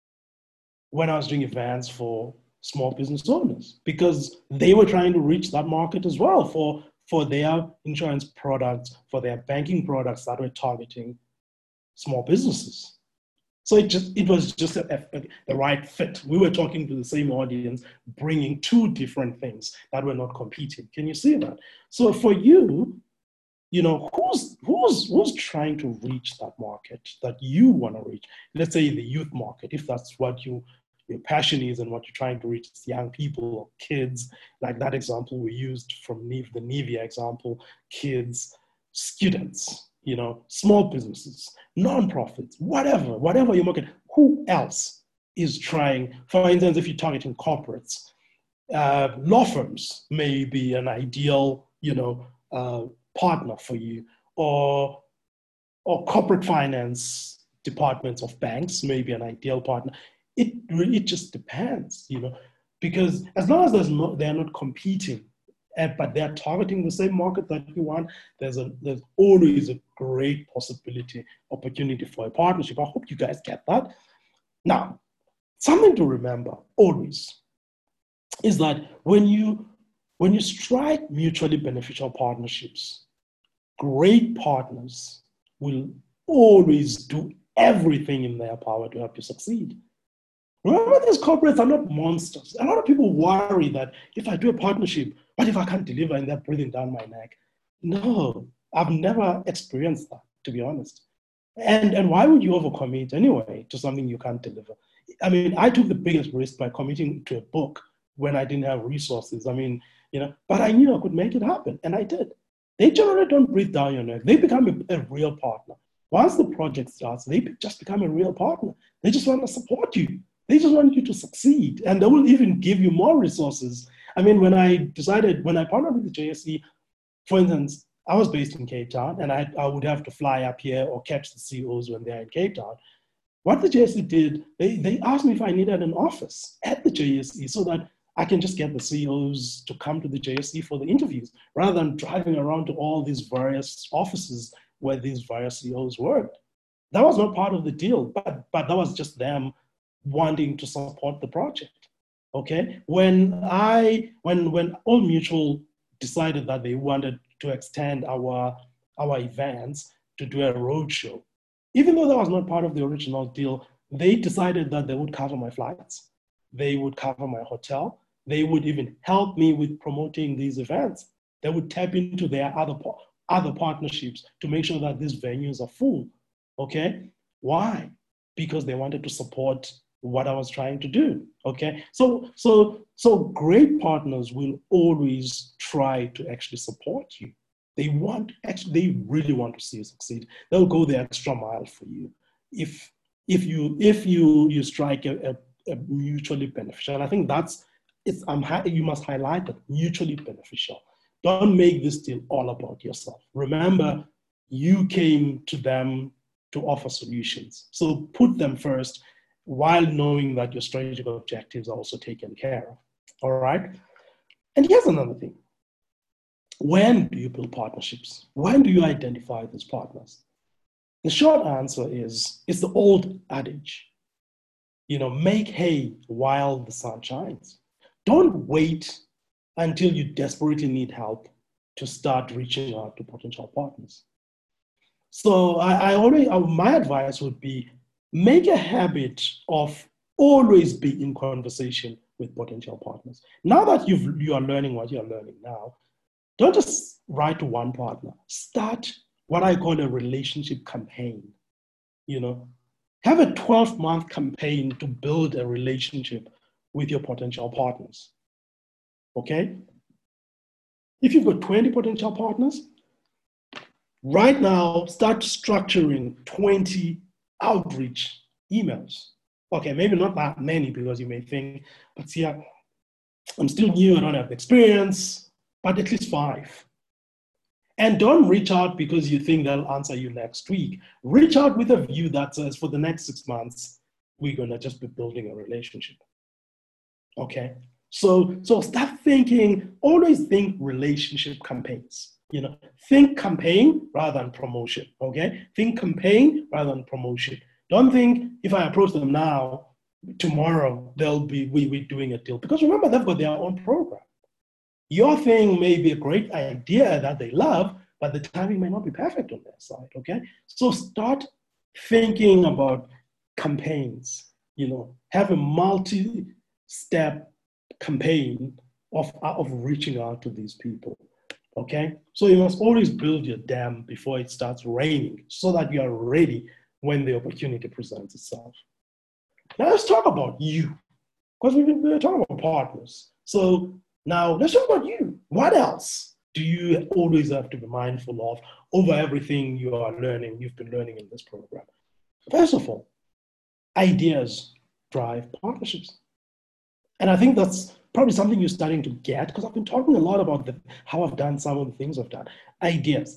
when I was doing events for small business owners because they were trying to reach that market as well for their insurance products, for their banking products that were targeting small businesses. So it was just the right fit. We were talking to the same audience, bringing two different things that were not competing. Can you see that? So for you, who's trying to reach that market that you want to reach? Let's say the youth market, if that's what your passion is and what you're trying to reach is young people or kids, like that example we used from the Nivea example, kids, students, small businesses, non-profits, whatever your market, who else is trying? For instance, if you're targeting corporates, law firms may be an ideal, partner for you, or corporate finance departments of banks may be an ideal partner. It really just depends, because as long as they're not competing, but they're targeting the same market that you want, there's always a great opportunity for a partnership. I hope you guys get that. Now, something to remember always is that when you strike mutually beneficial partnerships, great partners will always do everything in their power to help you succeed. Remember, these corporates are not monsters. A lot of people worry that if I do a partnership, what if I can't deliver and they're breathing down my neck? No, I've never experienced that, to be honest. And why would you overcommit anyway to something you can't deliver? I took the biggest risk by committing to a book when I didn't have resources. But I knew I could make it happen, and I did. They generally don't breathe down your neck. They become a real partner. Once the project starts, they just become a real partner. They just want to support you. They just want you to succeed. And they will even give you more resources. When I partnered with the JSE, for instance, I was based in Cape Town, and I would have to fly up here or catch the CEOs when they're in Cape Town. What the JSE did, they asked me if I needed an office at the JSE so that I can just get the CEOs to come to the JSE for the interviews rather than driving around to all these various offices where these various CEOs worked. That was not part of the deal, but that was just them wanting to support the project. Okay, when Old Mutual decided that they wanted to extend our events to do a roadshow, even though that was not part of the original deal, they decided that they would cover my flights, they would cover my hotel, they would even help me with promoting these events. They would tap into their other partnerships to make sure that these venues are full. Okay, why? Because they wanted to support what I was trying to do. Okay, so great partners will always try to actually support you. They really want to see you succeed. They'll go the extra mile for you. If you strike a mutually beneficial, and I think you must highlight that, mutually beneficial. Don't make this deal all about yourself. Remember, you came to them to offer solutions. So put them first, while knowing that your strategic objectives are also taken care of. All right? And here's another thing. When do you build partnerships? When do you identify these partners? The short answer is, it's the old adage, make hay while the sun shines. Don't wait until you desperately need help to start reaching out to potential partners. So my advice would be, make a habit of always be in conversation with potential partners. Now that you are learning what you're learning now, don't just write to one partner. Start what I call a relationship campaign. Have a 12-month campaign to build a relationship with your potential partners. Okay? If you've got 20 potential partners, right now start structuring 20 outreach emails. Okay, maybe not that many, because you may think, but see, I'm still new, I don't have experience, but at least 5. And don't reach out because you think they'll answer you next week. Reach out with a view that says, for the next 6 months, we're gonna just be building a relationship. Okay, so start thinking, always think relationship campaigns. Think campaign rather than promotion. Okay, think campaign rather than promotion. Don't think, if I approach them now, tomorrow we're doing a deal. Because remember, they've got their own program. Your thing may be a great idea that they love, but the timing may not be perfect on their side. Okay, so start thinking about campaigns. Have a multi-step campaign of reaching out to these people. Okay, so you must always build your dam before it starts raining, so that you are ready when the opportunity presents itself. Now let's talk about you, because we're talking about partners. So now let's talk about you. What else do you always have to be mindful of over everything you've been learning in this program? First of all, ideas drive partnerships. And I think that's probably something you're starting to get, because I've been talking a lot about how I've done some of the things I've done. Ideas.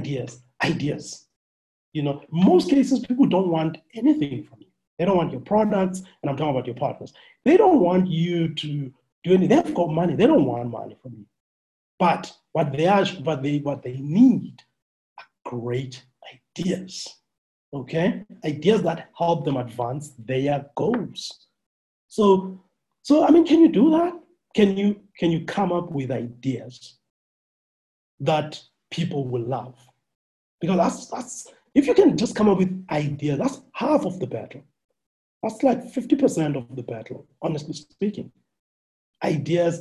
Most cases, people don't want anything from you. They don't want your products, and I'm talking about your partners. They don't want you to do anything. They've got money. They don't want money from you. But what they need are great ideas. Okay? Ideas that help them advance their goals. So I mean, can you do that? Can you come up with ideas that people will love? Because that's if you can just come up with ideas, that's half of the battle. That's like 50% of the battle, honestly speaking. Ideas.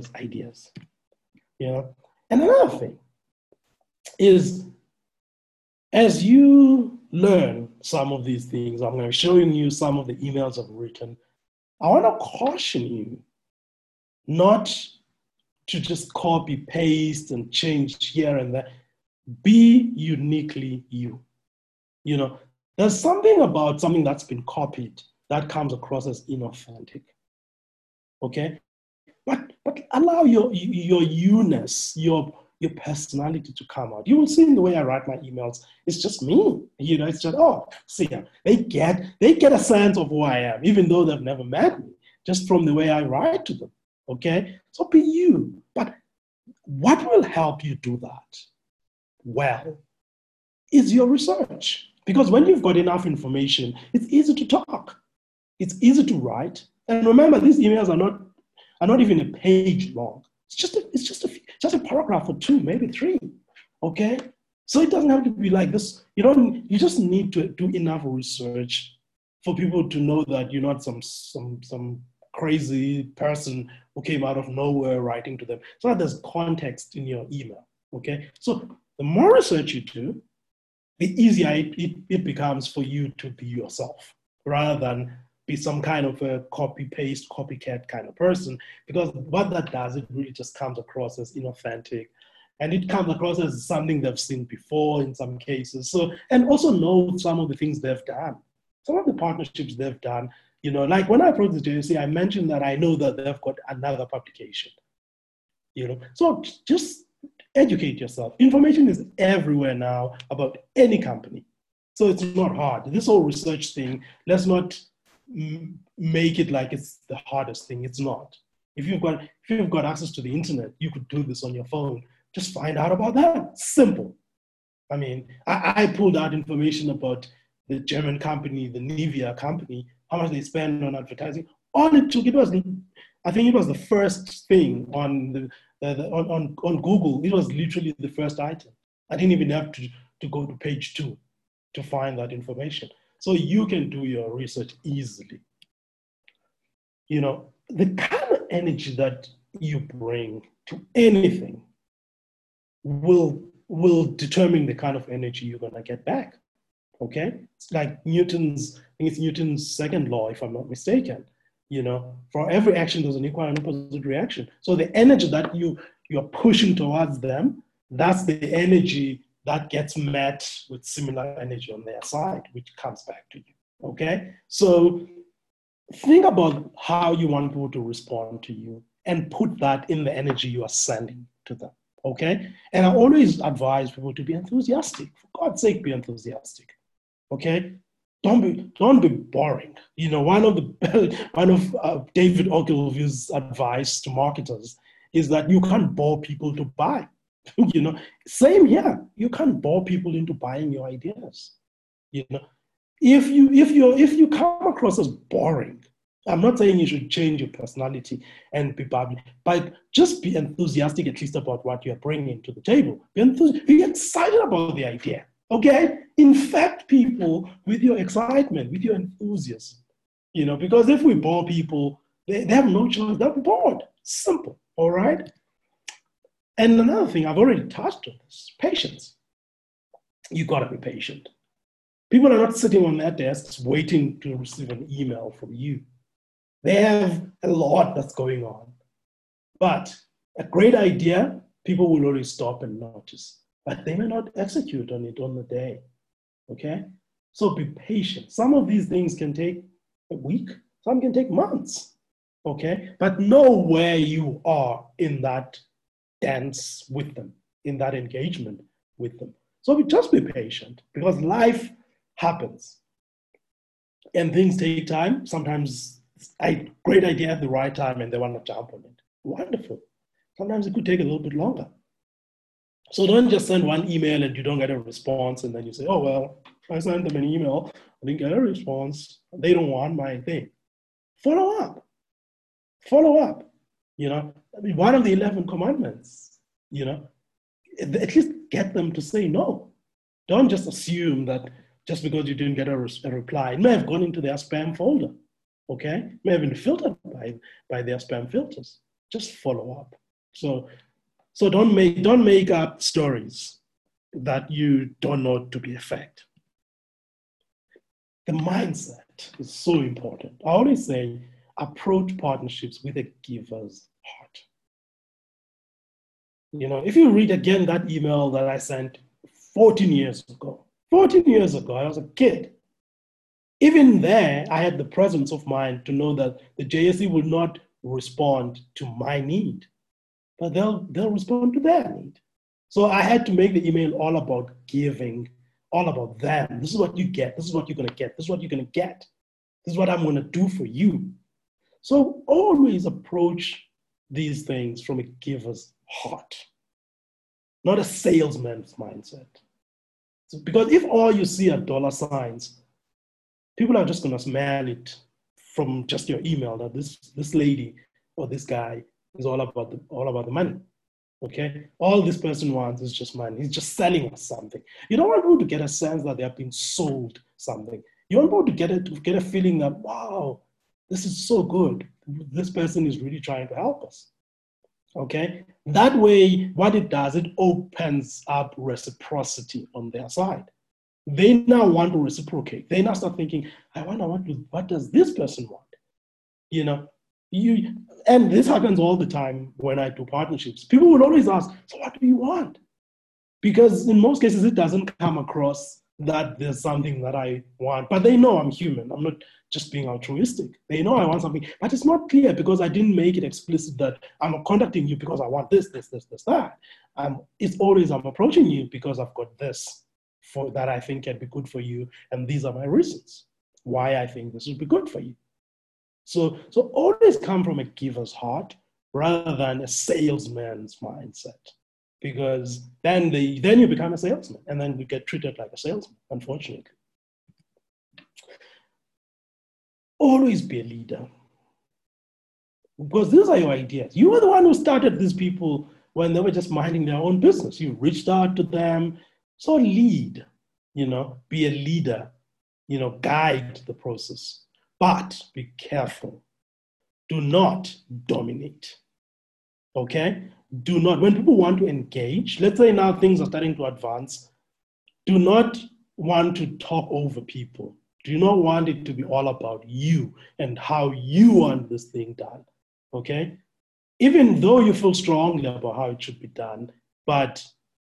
And another thing is, as you learn some of these things, I'm going to be showing you some of the emails I've written. I want to caution you not to just copy, paste, and change here and there. Be uniquely you. There's something about something that's been copied that comes across as inauthentic. Okay? But allow your you-ness, your personality to come out. You will see in the way I write my emails, it's just me. It's just, they get a sense of who I am, even though they've never met me, just from the way I write to them. Okay? So be you. But what will help you do that well is your research. Because when you've got enough information, it's easy to talk. It's easy to write. And remember, these emails are not even a page long. Just a paragraph or two, maybe three. Okay? So it doesn't have to be like this. You just need to do enough research for people to know that you're not some crazy person who came out of nowhere writing to them. So that there's context in your email. Okay? So the more research you do, the easier it becomes for you to be yourself rather than be some kind of a copy-paste, copycat kind of person. Because what that does, it really just comes across as inauthentic. And it comes across as something they've seen before in some cases. So, and also know some of the things they've done. Some of the partnerships they've done, like when I approached the JSE, I mentioned that I know that they've got another publication. So just educate yourself. Information is everywhere now about any company. So it's not hard. This whole research thing, let's not make it like it's the hardest thing. It's not. If you've got access to the internet, you could do this on your phone. Just find out about that. Simple. I mean, I pulled out information about the German company, the Nivea company, how much they spend on advertising. All it took, I think it was the first thing on on Google. It was literally the first item. I didn't even have to go to page 2 to find that information. So you can do your research easily. The kind of energy that you bring to anything will determine the kind of energy you're going to get back. Okay? It's like Newton's second law, if I'm not mistaken. For every action, there's an equal and opposite reaction. So the energy that you're pushing towards them, that's the energy that gets met with similar energy on their side, which comes back to you. Okay? So think about how you want people to respond to you and put that in the energy you are sending to them. Okay? And I always advise people to be enthusiastic. For God's sake, be enthusiastic. Okay? Don't be boring. One of David Ogilvy's advice to marketers is that you can't bore people to buy. Same here. You can't bore people into buying your ideas. If you come across as boring, I'm not saying you should change your personality and be bubbly, but just be enthusiastic at least about what you're bringing to the table. Be excited about the idea. Okay? Infect people with your excitement, with your enthusiasm. Because if we bore people, they have no choice. They're bored. Simple. All right? And another thing, I've already touched on this, patience. You got to be patient. People are not sitting on their desks waiting to receive an email from you. They have a lot that's going on. But a great idea, people will always stop and notice. But they may not execute on it on the day. Okay? So be patient. Some of these things can take a week, some can take months. Okay? But know where you are in that dance with them, in that engagement with them. So just be patient because life happens and things take time. Sometimes a great idea at the right time and they want to jump on it. Wonderful. Sometimes it could take a little bit longer. So don't just send one email and you don't get a response and then you say, oh, well, I sent them an email, I didn't get a response. They don't want my thing. Follow up. Follow up. One of the 11 commandments, at least get them to say no. Don't just assume that just because you didn't get a reply, it may have gone into their spam folder, okay? It may have been filtered by their spam filters. Just follow up. So don't make up stories that you don't know to be a fact. The mindset is so important. I always say, approach partnerships with a giver's heart. If you read again that email that I sent 14 years ago, I was a kid. Even there, I had the presence of mind to know that the JSE will not respond to my need, but they'll respond to their need. So I had to make the email all about giving, all about them. This is what you get. This is what you're going to get. This is what you're going to get. This is what I'm going to do for you. So always approach these things from a giver's heart, not a salesman's mindset. Because if all you see are dollar signs, people are just going to smell it from just your email that this lady or this guy is all about the money. Okay, all this person wants is just money. He's just selling us something. You don't want people to get a sense that they are being sold something. You want people to get a feeling that, wow, this is so good. This person is really trying to help us. Okay, that way, what it does, it opens up reciprocity on their side. They now want to reciprocate. They now start thinking, I wonder what does this person want? You know, and this happens all the time when I do partnerships. People will always ask, so what do you want? Because in most cases, it doesn't come across that there's something that I want, but they know I'm human. I'm not just being altruistic. They know I want something, but it's not clear because I didn't make it explicit that I'm contacting you because I want this, that. It's always I'm approaching you because I've got this that I think can be good for you, and these are my reasons why I think this would be good for you. So always come from a giver's heart rather than a salesman's mindset. Because then you become a salesman and then you get treated like a salesman, unfortunately. Always be a leader. Because these are your ideas. You were the one who started these people when they were just minding their own business. You reached out to them. So lead, be a leader, guide the process. But be careful. Do not dominate. Okay? Do not, when people want to engage, let's say now things are starting to advance, do not want to talk over people. Do not want it to be all about you and how you want this thing done, okay? Even though you feel strongly about how it should be done, but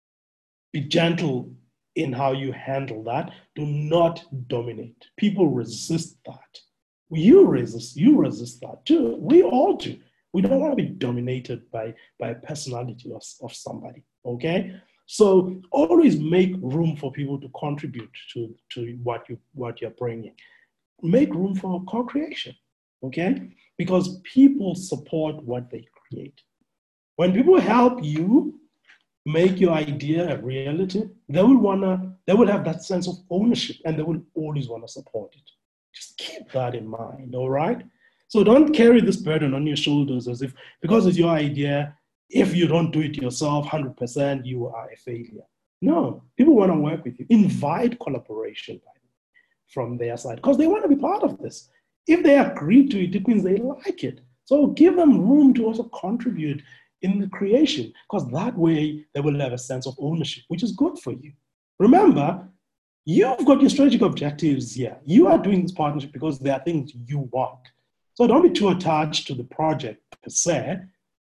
be gentle in how you handle that. Do not dominate. People resist that. You resist that too. We all do. We don't want to be dominated by a personality of somebody, okay? So always make room for people to contribute to what you're bringing. Make room for co-creation, okay? Because people support what they create. When people help you make your idea a reality, they will have that sense of ownership and they will always want to support it. Just keep that in mind, all right? So don't carry this burden on your shoulders as if, because it's your idea, if you don't do it yourself 100%, you are a failure. No, people want to work with you. Invite collaboration from their side because they want to be part of this. If they agree to it, it means they like it. So give them room to also contribute in the creation because that way they will have a sense of ownership, which is good for you. Remember, you've got your strategic objectives here. You are doing this partnership because there are things you want. So don't be too attached to the project per se.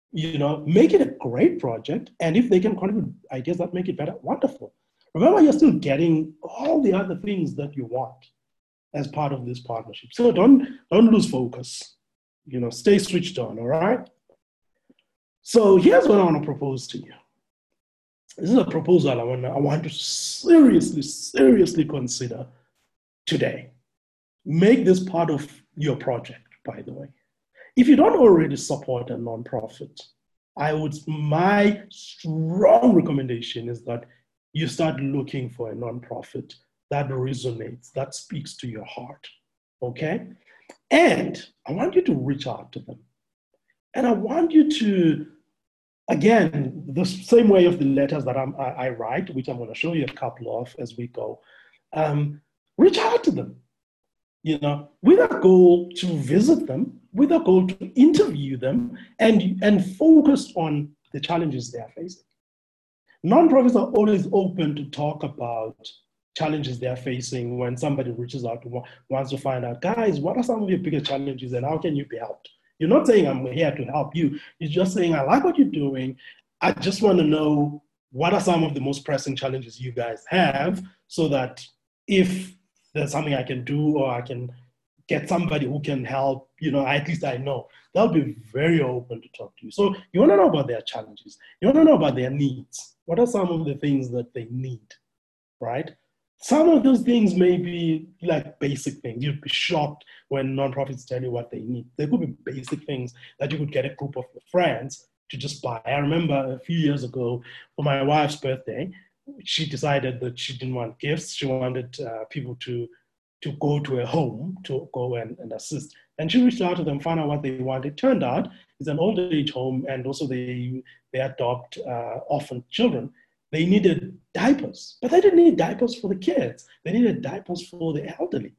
Make it a great project. And if they can contribute ideas that make it better, wonderful. Remember, you're still getting all the other things that you want as part of this partnership. So don't lose focus. Stay switched on, all right? So here's what I want to propose to you. This is a proposal I want to seriously consider today. Make this part of your project, by the way. If you don't already support a nonprofit, my strong recommendation is that you start looking for a nonprofit that resonates, that speaks to your heart, okay? And I want you to reach out to them. And I want you to, again, the same way of the letters that I write, which I'm going to show you a couple of as we go, reach out to them, with a goal to visit them, with a goal to interview them and focus on the challenges they are facing. Nonprofits are always open to talk about challenges they are facing when somebody reaches out to wants to find out, guys, what are some of your biggest challenges and how can you be helped? You're not saying I'm here to help you. You're just saying, I like what you're doing. I just want to know what are some of the most pressing challenges you guys have so that if there's something I can do or I can get somebody who can help, at least I know. They'll be very open to talk to you. So you want to know about their challenges. You want to know about their needs. What are some of the things that they need, right? Some of those things may be like basic things. You'd be shocked when nonprofits tell you what they need. They could be basic things that you could get a group of your friends to just buy. I remember a few years ago for my wife's birthday, she decided that she didn't want gifts. She wanted people to go to a home to go and assist. And she reached out to them, found out what they want. It turned out it's an old age home, and also they adopt orphan children. They needed diapers, but they didn't need diapers for the kids. They needed diapers for the elderly.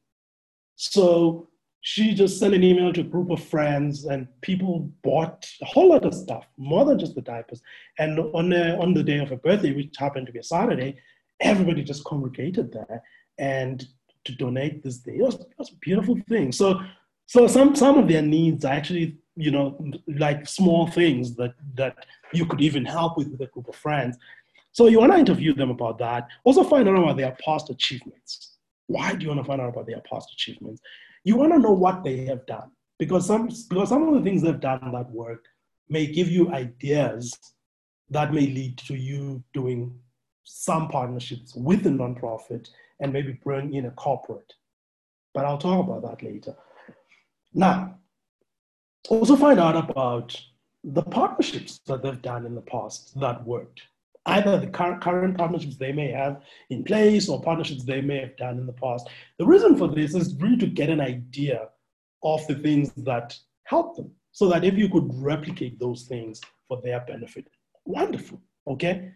So she just sent an email to a group of friends, and people bought a whole lot of stuff, more than just the diapers. And on the day of her birthday, which happened to be a Saturday, everybody just congregated there and to donate this day. It was a beautiful thing. So some of their needs are actually, like small things that you could even help with a group of friends. So you want to interview them about that. Also find out about their past achievements. Why do you want to find out about their past achievements? You want to know what they have done, because some of the things they've done that work may give you ideas that may lead to you doing some partnerships with a nonprofit and maybe bring in a corporate. But I'll talk about that later. Now, also find out about the partnerships that they've done in the past that worked. Either the current partnerships they may have in place or partnerships they may have done in the past. The reason for this is really to get an idea of the things that help them, so that if you could replicate those things for their benefit, wonderful, okay?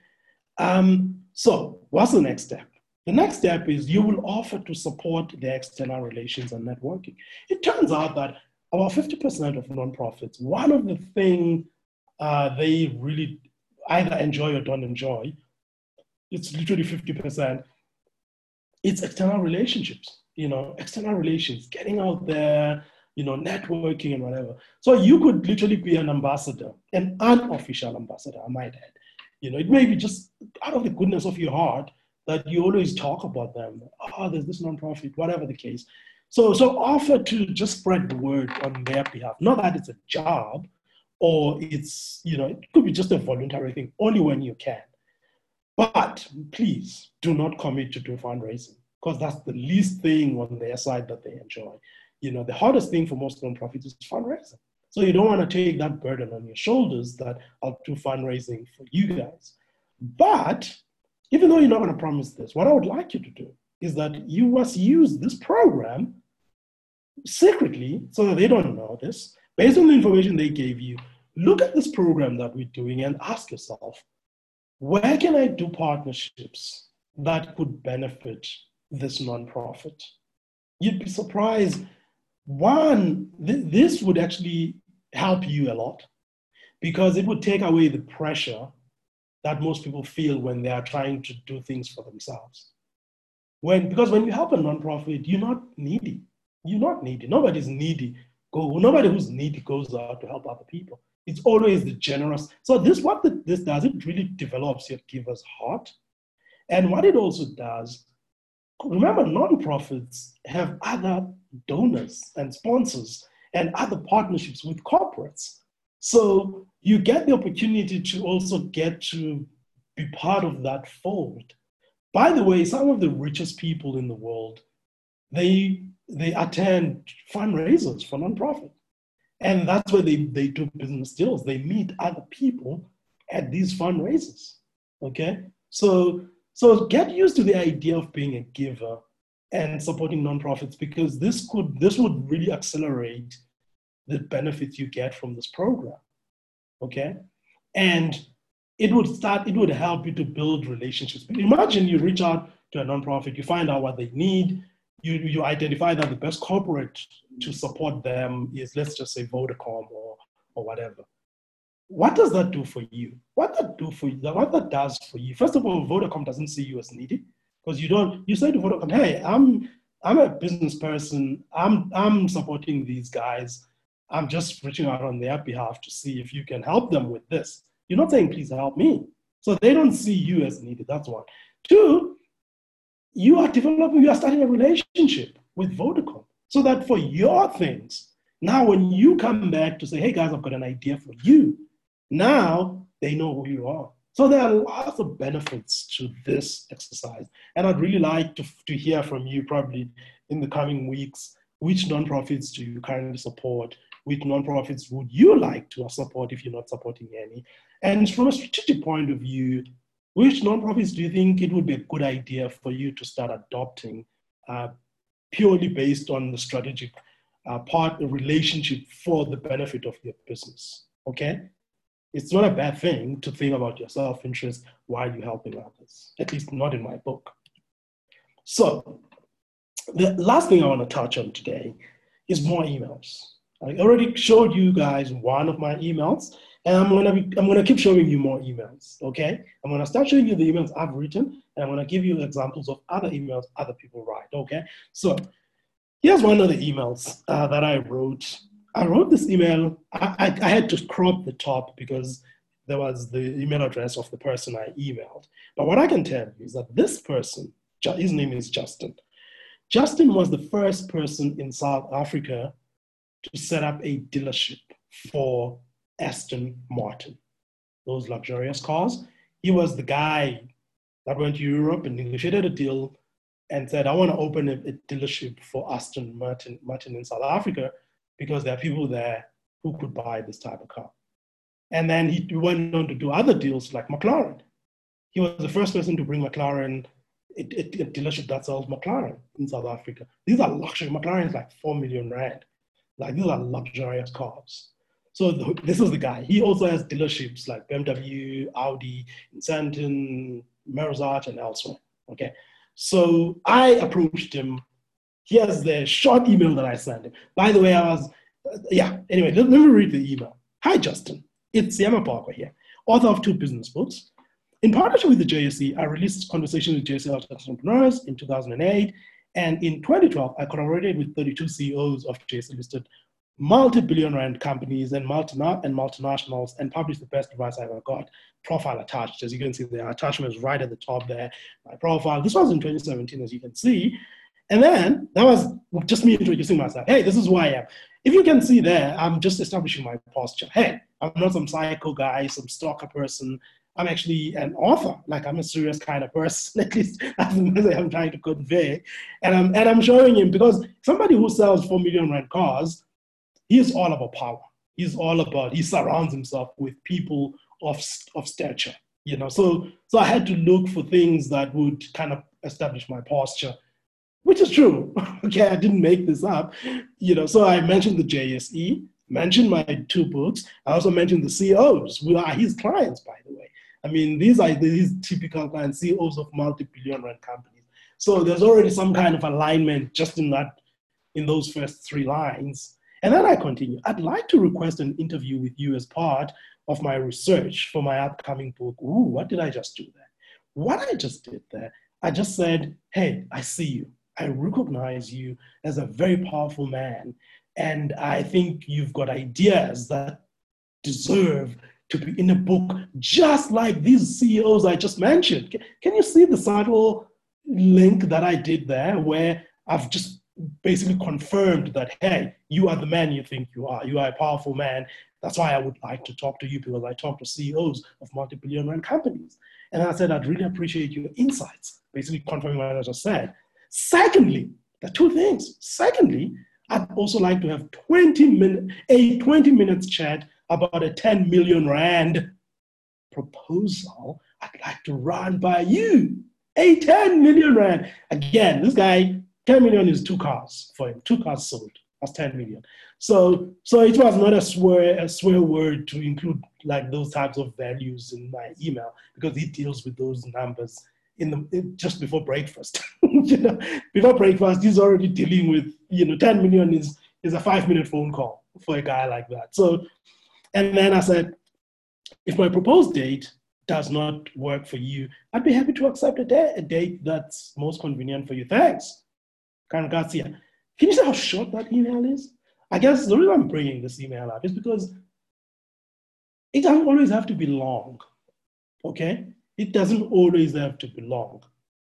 So what's the next step? The next step is you will offer to support their external relations and networking. It turns out that about 50% of nonprofits, one of the things they really either enjoy or don't enjoy, it's literally 50%, it's external relationships, external relations, getting out there, networking and whatever. So you could literally be an ambassador, an unofficial ambassador, I might add. It may be just out of the goodness of your heart that you always talk about them. Oh, there's this nonprofit, whatever the case. So offer to just spread the word on their behalf. Not that it's a job, or it's, it could be just a voluntary thing, only when you can. But please do not commit to do fundraising, because that's the least thing on their side that they enjoy. The hardest thing for most nonprofits is fundraising. So you don't want to take that burden on your shoulders that I'll do fundraising for you guys. But even though you're not going to promise this, what I would like you to do is that you must use this program secretly, so that they don't know this. Based on the information they gave you, look at this program that we're doing and ask yourself, where can I do partnerships that could benefit this nonprofit? You'd be surprised. One, this would actually help you a lot, because it would take away the pressure that most people feel when they are trying to do things for themselves. Because when you help a nonprofit, you're not needy. You're not needy. Nobody's needy. Nobody who's needy goes out to help other people. It's always the generous. So this does, it really develops your giver's heart. And what it also does, remember, nonprofits have other donors and sponsors and other partnerships with corporates. So you get the opportunity to also get to be part of that fold. By the way, some of the richest people in the world, they attend fundraisers for nonprofit. And that's where they do business deals. They meet other people at these fundraisers, okay? So get used to the idea of being a giver and supporting nonprofits, because this would really accelerate the benefits you get from this program, okay? And it would help you to build relationships. Imagine you reach out to a nonprofit, you find out what they need, you identify that the best corporate to support them is, let's just say, Vodacom or whatever. What does that do for you? What that does for you? First of all, Vodacom doesn't see you as needy, because you say to Vodacom, hey, I'm a business person. I'm supporting these guys. I'm just reaching out on their behalf to see if you can help them with this. You're not saying, please help me. So they don't see you as needed. That's one. Two, you are starting a relationship with Vodacom, so that for your things, now when you come back to say, hey guys, I've got an idea for you, now they know who you are. So there are lots of benefits to this exercise. And I'd really like to hear from you probably in the coming weeks. Which nonprofits do you currently support? Which nonprofits would you like to support if you're not supporting any? And from a strategic point of view, which nonprofits do you think it would be a good idea for you to start adopting, purely based on the strategic a relationship for the benefit of your business. Okay, it's not a bad thing to think about your self-interest while you're helping others. At least not in my book. So the last thing I want to touch on today is more emails. I already showed you guys one of my emails, and I'm gonna keep showing you more emails. Okay, I'm gonna start showing you the emails I've written, and I'm gonna give you examples of other emails other people write. Okay, so here's one of the emails that I wrote. I wrote this email. I had to crop the top because there was the email address of the person I emailed. But what I can tell you is that this person, his name is Justin. Justin was the first person in South Africa to set up a dealership for Aston Martin, those luxurious cars. He was the guy that went to Europe and negotiated a deal and said, I want to open a dealership for Aston Martin in South Africa because there are people there who could buy this type of car. And then he went on to do other deals like McLaren. He was the first person to bring McLaren, a dealership that sells McLaren in South Africa. These are luxury. McLaren is like 4 million rand. Like, these are luxurious cars. So this is the guy. He also has dealerships like BMW, Audi, in Sandton, Merzat, and elsewhere. Okay. So I approached him. Here's the short email that I sent him. By the way, anyway, let me read the email. Hi, Justin. It's Siyama Parker here, author of 2 business books. In partnership with the JSE, I released Conversations with JSE Entrepreneurs in 2008. And in 2012, I collaborated with 32 CEOs of JSE-listed multi-billion rand companies and multinationals and published the best advice I ever got, profile attached. As you can see, the attachment is right at the top there, my profile. This was in 2017, as you can see. And then that was just me introducing myself. Hey, this is who I am. If you can see there, I'm just establishing my posture. Hey, I'm not some psycho guy, some stalker person. I'm actually an author. Like, I'm a serious kind of person, at least that's the message I'm trying to convey. And I'm showing him, because somebody who sells 4 million rand cars, he is all about power. He surrounds himself with people of stature, you know. So I had to look for things that would kind of establish my posture, which is true. Okay, I didn't make this up, you know. So I mentioned the JSE, mentioned my 2 books. I also mentioned the CEOs, who are his clients, by the way. I mean, these are these typical clients, CEOs of multi-billion rand companies. So there's already some kind of alignment just in those first 3 lines. And then I continue. I'd like to request an interview with you as part of my research for my upcoming book. Ooh, what did I just do there? What I just did there, I just said, hey, I see you. I recognize you as a very powerful man. And I think you've got ideas that deserve to be in a book, just like these CEOs I just mentioned. Can you see the subtle link that I did there, where I've just basically confirmed that, hey, you are the man you think you are. You are a powerful man. That's why I would like to talk to you, because I talk to CEOs of multi-billion rand companies. And I said, I'd really appreciate your insights, basically confirming what I just said. Secondly, there are 2 things. Secondly, I'd also like to have a 20 minutes chat about a 10 million rand proposal I'd like to run by you. A 10 million rand. Again, this guy, 10 million is 2 cars for him. 2 cars sold. That's 10 million. So it was not a swear word to include like those types of values in my email, because he deals with those numbers just before breakfast. You know, before breakfast, he's already dealing with, 10 million is a 5-minute phone call for a guy like that. So, and then I said, if my proposed date does not work for you, I'd be happy to accept a date that's most convenient for you. Thanks, Karen Garcia. Can you see how short that email is? I guess the reason I'm bringing this email up is because it doesn't always have to be long, okay? It doesn't always have to be long,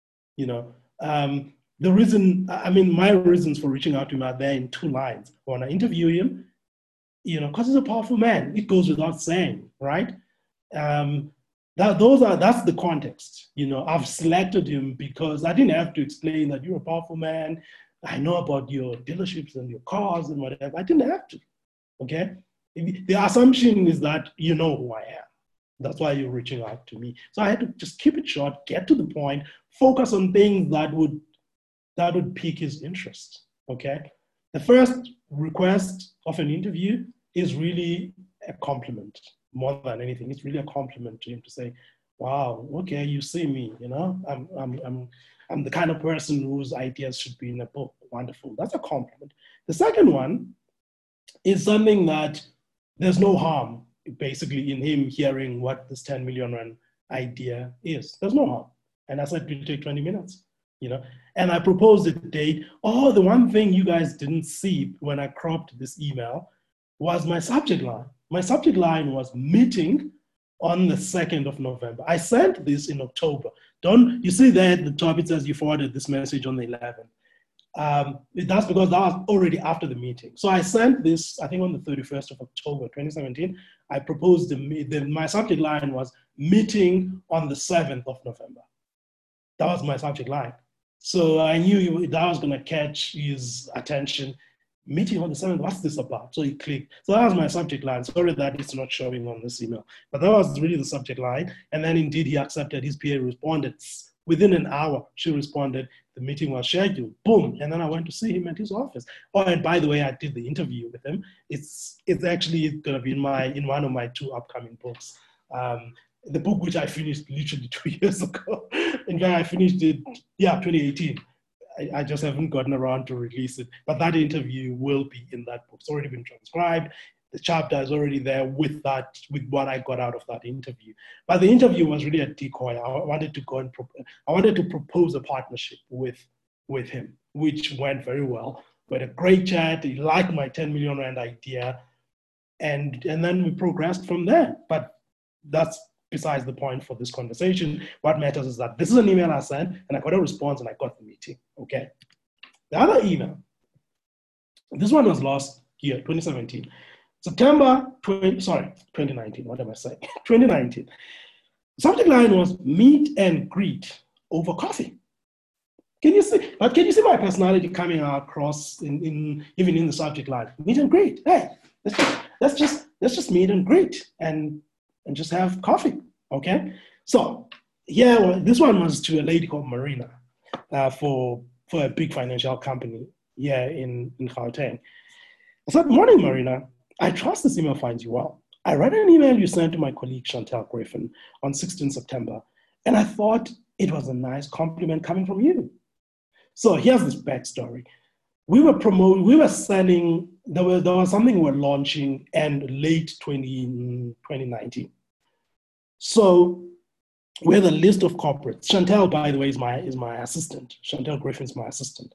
The reason, my reasons for reaching out to him are there in 2 lines. I want to interview him, because he's a powerful man. It goes without saying, right? That's the context. I've selected him because I didn't have to explain that you're a powerful man. I know about your dealerships and your cars and whatever. I didn't have to, okay? The assumption is that you know who I am. That's why you're reaching out to me. So I had to just keep it short, get to the point, focus on things that would pique his interest, okay? The first request of an interview is really a compliment more than anything. It's really a compliment to him to say, wow, okay, you see me, you know, I'm the kind of person whose ideas should be in a book. Wonderful. That's a compliment. The second one is something that there's no harm basically in him hearing what this 10 million rand idea is. There's no harm. And I said, it'll take 20 minutes, you know. And I proposed a date. Oh, the one thing you guys didn't see when I cropped this email was my subject line. My subject line was meeting on the 2nd of November. I sent this in October. You see there at the top, it says you forwarded this message on the 11th. That's because that was already after the meeting. So I sent this, I think on the 31st of October, 2017. I proposed, my subject line was meeting on the 7th of November. That was my subject line. So I knew that was going to catch his attention. Meeting on the 7th, what's this about? So he clicked. So that was my subject line. Sorry that it's not showing on this email. But that was really the subject line. And then indeed he accepted. His PA responded. Within an hour, she responded. The meeting was scheduled. Boom. And then I went to see him at his office. Oh, and by the way, I did the interview with him. It's actually going to be in one of my 2 upcoming books. The book which I finished literally 2 years ago. In fact, I finished it, 2018. I just haven't gotten around to release it. But that interview will be in that book. It's already been transcribed. The chapter is already there with what I got out of that interview. But the interview was really a decoy. I wanted to propose a partnership with him, which went very well. We had a great chat. He liked my 10 million rand idea. And then we progressed from there. But that's besides the point for this conversation. What matters is that this is an email I sent and I got a response and I got the meeting, okay? The other email, this one was last year, 2017. September 2019, what am I saying? 2019. Subject line was meet and greet over coffee. Can you see my personality coming across even in the subject line? Meet and greet. Hey, let's just meet and greet and just have coffee, okay? So this one was to a lady called Marina for a big financial company here in Gauteng. I said, morning, Marina. I trust this email finds you well. I read an email you sent to my colleague Chantel Griffin on 16 September, and I thought it was a nice compliment coming from you. So here's this backstory. We were selling, there was something we were launching in late 2019. So we had a list of corporates. Chantel, by the way, is my assistant. Chantel Griffin's my assistant.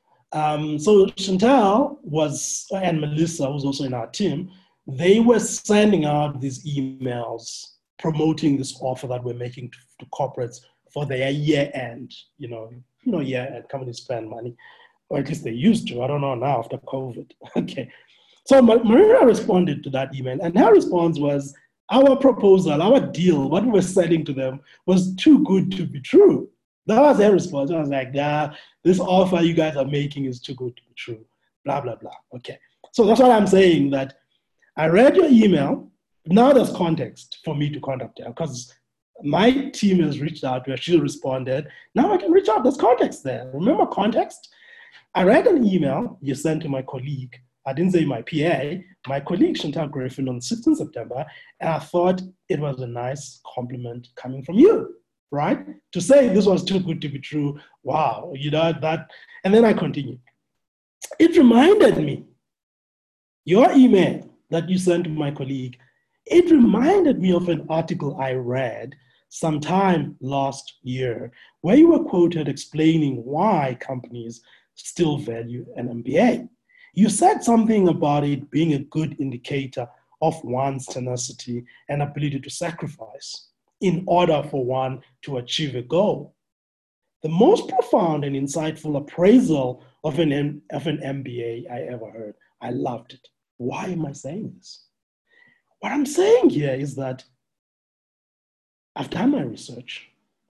So Chantel and Melissa, who's also in our team, they were sending out these emails promoting this offer that we're making to corporates for their year end. You know, year end, companies spend money, or at least they used to. I don't know now after COVID. Okay. So Marina responded to that email, and her response was, our proposal, our deal, what we were selling to them was too good to be true. That was their response. I was like, this offer you guys are making is too good to be true. Blah, blah, blah. Okay. So that's what I'm saying, that I read your email. Now there's context for me to contact her because my team has reached out to her. She responded. Now I can reach out. There's context there. Remember context? I read an email you sent to my colleague. I didn't say my PA, my colleague Chantal Griffin on 16 September, and I thought it was a nice compliment coming from you, right? To say this was too good to be true, wow, that. And then I continued. It reminded me, your email that you sent to my colleague, it reminded me of an article I read sometime last year where you were quoted explaining why companies still value an MBA. You said something about it being a good indicator of one's tenacity and ability to sacrifice in order for one to achieve a goal. The most profound and insightful appraisal of an MBA I ever heard. I loved it. Why am I saying this? What I'm saying here is that I've done my research.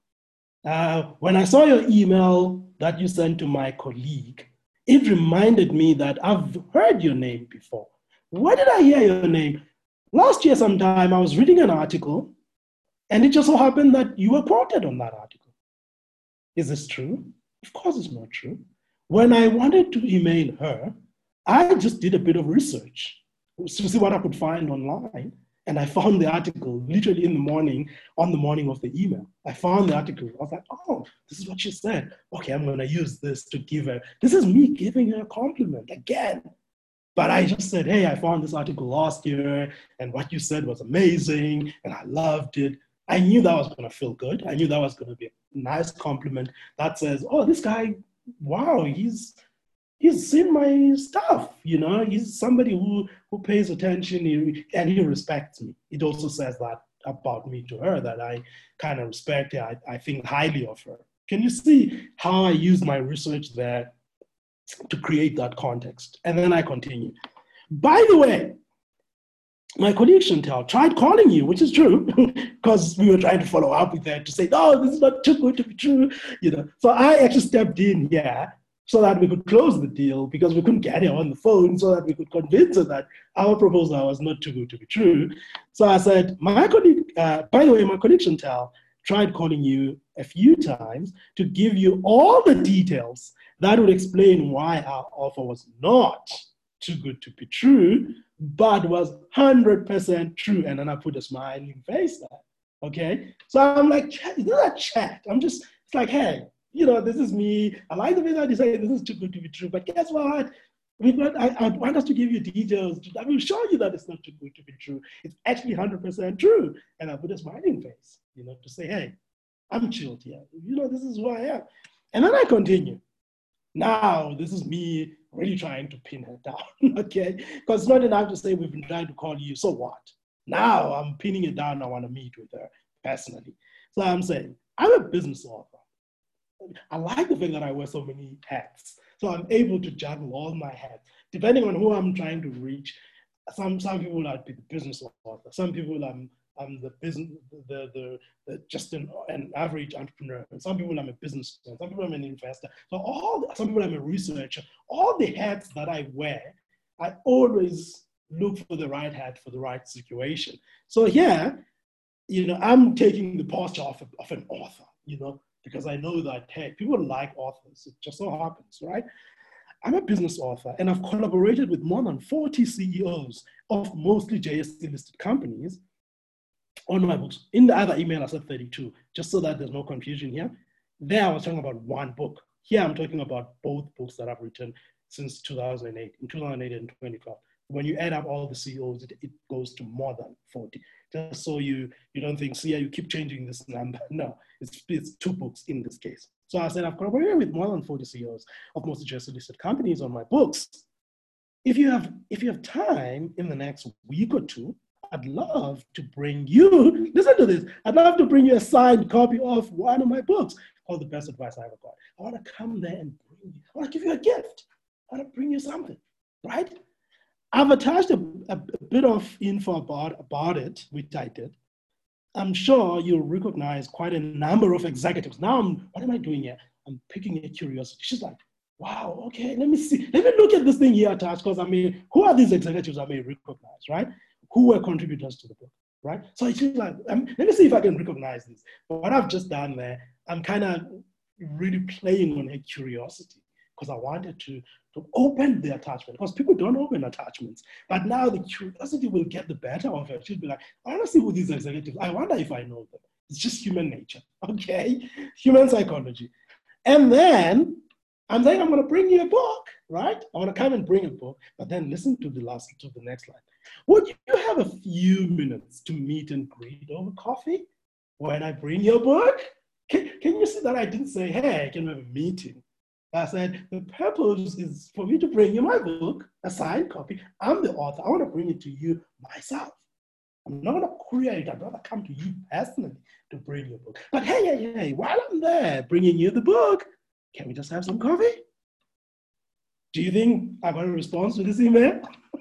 When I saw your email that you sent to my colleague, it reminded me that I've heard your name before. Where did I hear your name? Last year sometime, I was reading an article, and it just so happened that you were quoted on that article. Is this true? Of course it's not true. When I wanted to email her, I just did a bit of research to see what I could find online. And I found the article literally in the morning, on the morning of the email. I found the article. I was like, oh, this is what she said. Okay, I'm going to use this to give her, this is me giving her a compliment again. But I just said, hey, I found this article last year, and what you said was amazing, and I loved it. I knew that was going to feel good. I knew that was going to be a nice compliment that says, oh, this guy, wow, he's seen my stuff, he's somebody who pays attention and he respects me. It also says that about me to her, that I kind of respect her. I think highly of her. Can you see how I use my research there to create that context? And then I continue. By the way, my colleague Chantel tried calling you, which is true, because we were trying to follow up with that to say, no, this is not too good to be true. So I actually stepped in here so that we could close the deal, because we couldn't get her on the phone, so that we could convince her that our proposal was not too good to be true. So I said, my colleague, by the way, my colleague Chantel tried calling you a few times to give you all the details that would explain why our offer was not too good to be true, but was 100% true. And then I put a smiling face there, okay? So I'm like, is that a chat? It's like, hey, this is me. I like the way that you say this is too good to be true, but guess what? I want us to give you details. I will show you that it's not too good to be true. It's actually 100% true. And I put a smiling face, to say, hey, I'm chilled here. This is who I am. And then I continue. Now, this is me really trying to pin her down, okay? Because it's not enough to say we've been trying to call you, so what? Now I'm pinning it down. I want to meet with her personally. So I'm saying, I'm a business author. I like the fact that I wear so many hats. So I'm able to juggle all my hats, depending on who I'm trying to reach. Some people I'd be the business author. Some people I'm the business, just an average entrepreneur. And some people I'm a businessman. Some people I'm an investor. So some people I'm a researcher. All the hats that I wear, I always look for the right hat for the right situation. So here, I'm taking the posture of an author, because I know that, hey, people like authors. It just so happens, right? I'm a business author, and I've collaborated with more than 40 CEOs of mostly JSE-listed companies on my books. In the other email, I said 32, just so that there's no confusion here. There, I was talking about one book. Here, I'm talking about both books that I've written since 2008, in 2008 and 2012. When you add up all the CEOs, it goes to more than 40. Just so you don't think, see, you keep changing this number. No, it's 2 books in this case. So I said, I've collaborated with more than 40 CEOs of mostly JSE-listed companies on my books. If you have time in the next week or 2, I'd love to bring you, listen to this, I'd love to bring you a signed copy of one of my books called The Best Advice I Ever Got. I want to come there and I want to give you a gift. I want to bring you something, right? I've attached a bit of info about it, which I did. I'm sure you'll recognize quite a number of executives. Now, what am I doing here? I'm picking a curiosity. She's like, wow, okay, let me see. Let me look at this thing here attached, because who are these executives I may recognize, right? Who were contributors to the book, right? So she's like, let me see if I can recognize this. But what I've just done there, I'm kind of really playing on her curiosity, because I wanted to open the attachment, because people don't open attachments. But now the curiosity will get the better of her. She'll be like, I want to see who these executives, I wonder if I know them. It's just human nature, okay? Human psychology. And then I'm saying, I'm going to bring you a book, right? I want to come and bring a book, but then listen to the next line. Would you have a few minutes to meet and greet over coffee when I bring your book? Can you see that I didn't say, hey, can we have a meeting? I said, the purpose is for me to bring you my book, a signed copy. I'm the author. I want to bring it to you myself. I'm not going to courier it. I'd rather come to you personally to bring your book. But hey, while I'm there bringing you the book, can we just have some coffee? Do you think I got a response to this email?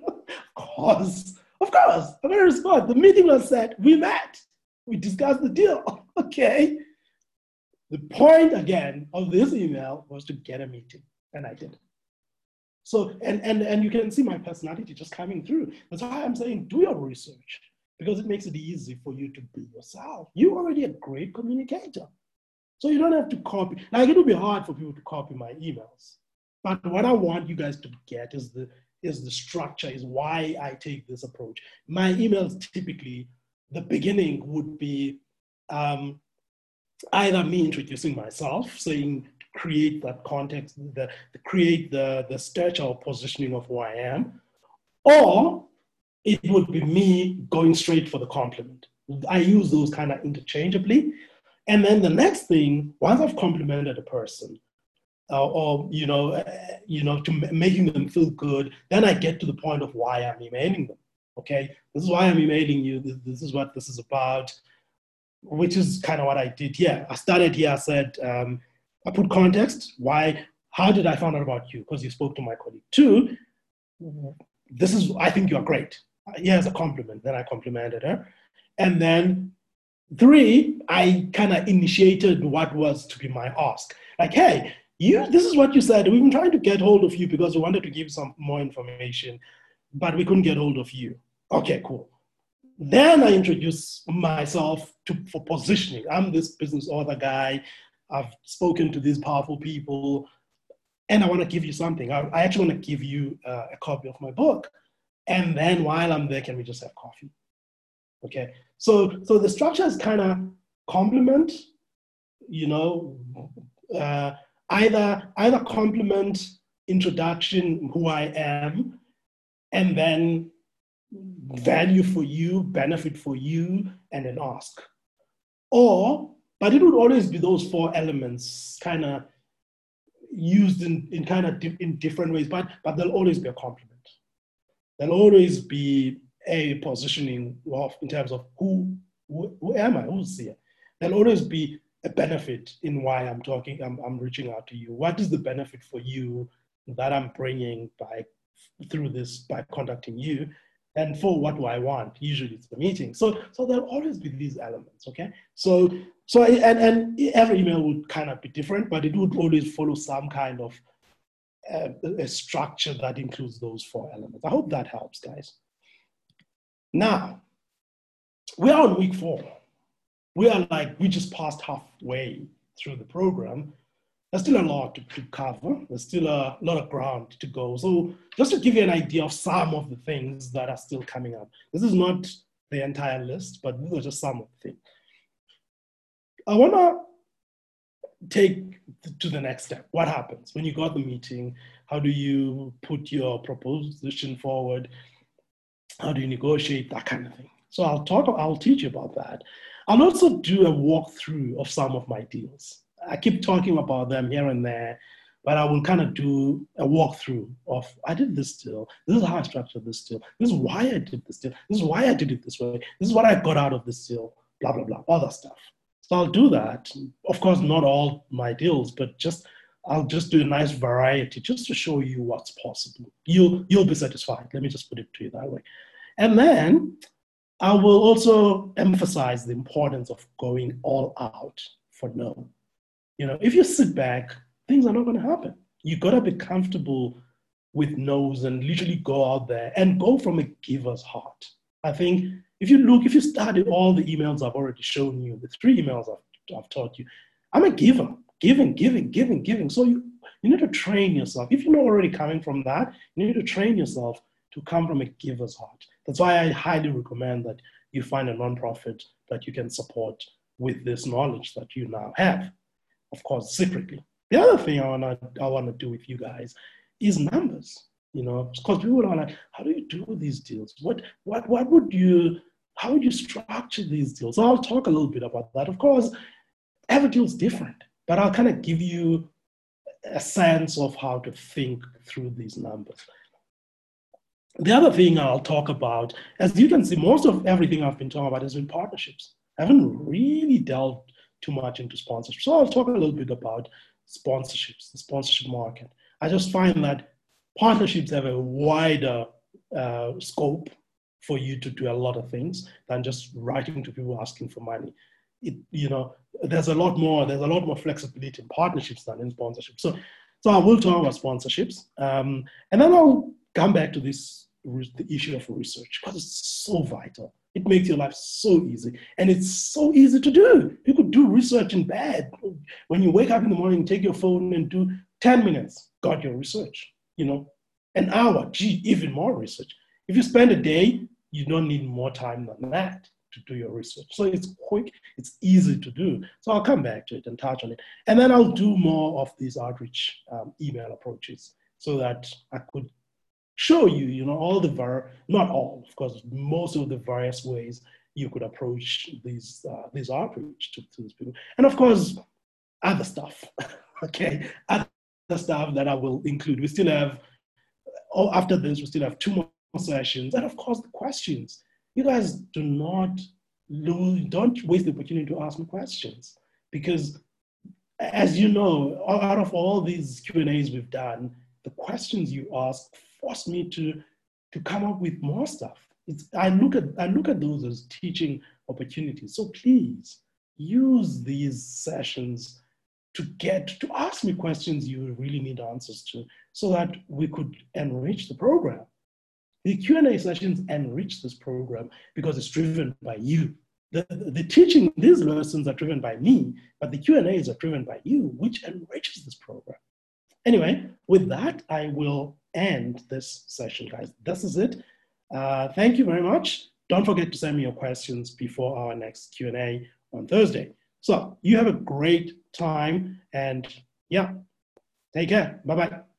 Of course, I'm going to respond. The meeting was set. We met. We discussed the deal. Okay. The point, again, of this email was to get a meeting, and I did. So, and you can see my personality just coming through. That's why I'm saying do your research, because it makes it easy for you to be yourself. You're already a great communicator. So you don't have to copy. Like, it will be hard for people to copy my emails. But what I want you guys to get is is the structure, is why I take this approach. My emails typically, the beginning would be either me introducing myself, saying, create that context, create the stature or positioning of who I am, or it would be me going straight for the compliment. I use those kind of interchangeably. And then the next thing, once I've complimented a person, or to making them feel good, then I get to the point of why I'm emailing them. Okay, this is why I'm emailing you. This is what this is about, which is kind of what I did here. I started here. I said, I put context. Why? How did I find out about you? Because you spoke to my colleague. 2, I think you're great. Here's a compliment. Then I complimented her. And then 3, I kind of initiated what was to be my ask. Like, hey, this is what you said. We've been trying to get hold of you because we wanted to give some more information, but we couldn't get hold of you. Okay, cool. Then I introduce myself for positioning. I'm this business author guy. I've spoken to these powerful people, and I want to give you something. I actually want to give you a copy of my book. And then while I'm there, can we just have coffee? Okay. So the structure is kind of complement, either complement, introduction, who I am, and then value for you, benefit for you, and then ask. But it would always be those 4 elements kind of used in different ways, but there'll always be a compliment. There'll always be a positioning in terms of who am I, who's here. There'll always be a benefit in why I'm talking, I'm reaching out to you. What is the benefit for you that I'm bringing by contacting you? And for what do I want? Usually it's the meeting. So there'll always be these elements, okay? So every email would kind of be different, but it would always follow some kind of a structure that includes those 4 elements. I hope that helps, guys. Now, we are on week 4. We just passed halfway through the program. There's still a lot to cover. There's still a lot of ground to go. So just to give you an idea of some of the things that are still coming up. This is not the entire list, but these are just some of the things. I want to take to the next step. What happens when you got the meeting? How do you put your proposition forward? How do you negotiate? That kind of thing. So I'll teach you about that. I'll also do a walkthrough of some of my deals. I keep talking about them here and there, but I will kind of do a walkthrough of, I did this deal. This is how I structured this deal. This is why I did this deal. This is why I did it this way. This is what I got out of this deal, blah, blah, blah, other stuff. So I'll do that. Of course, not all my deals, but I'll just do a nice variety just to show you what's possible. You'll be satisfied. Let me just put it to you that way. And then I will also emphasize the importance of going all out for no. If you sit back, things are not going to happen. You got to be comfortable with no's and literally go out there and go from a giver's heart. I think if you study all the emails I've already shown you, the 3 emails I've taught you, I'm a giver, giving. So you need to train yourself. If you're not already coming from that, you need to train yourself to come from a giver's heart. That's why I highly recommend that you find a nonprofit that you can support with this knowledge that you now have. Of course, secretly. The other thing I want to do with you guys is numbers. Because people are like, how do you do these deals? How would you structure these deals? So I'll talk a little bit about that. Of course, every deal is different, but I'll kind of give you a sense of how to think through these numbers. The other thing I'll talk about, as you can see, most of everything I've been talking about has been partnerships. I haven't really delved too much into sponsorship. So I'll talk a little bit about sponsorships, the sponsorship market. I just find that partnerships have a wider scope for you to do a lot of things than just writing to people asking for money. There's a lot more flexibility in partnerships than in sponsorships. So I will talk about sponsorships, and then I'll come back to the issue of research, because it's so vital. It makes your life so easy, and it's so easy to do. You could do research in bed. When you wake up in the morning, take your phone and do 10 minutes, got your research. An hour, gee, even more research. If you spend a day, you don't need more time than that to do your research. So it's quick, it's easy to do. So I'll come back to it and touch on it. And then I'll do more of these outreach email approaches so that I could show you, all the not all, of course, most of the various ways you could approach these outreach to these people. And of course, other stuff, okay? Other stuff that I will include. We still have, after this, we still have 2 more sessions. And of course, the questions. You guys don't waste the opportunity to ask me questions, because as you know, out of all these Q&As we've done, the questions you ask force me to come up with more stuff. I look at those as teaching opportunities. So please use these sessions to ask me questions you really need answers to, so that we could enrich the program. The Q&A sessions enrich this program because it's driven by you. The teaching, these lessons are driven by me, but the Q&As are driven by you, which enriches this program. Anyway, with that, I will end this session, guys. This is it. Thank you very much. Don't forget to send me your questions before our next Q&A on Thursday. So you have a great time, and yeah, take care. Bye-bye.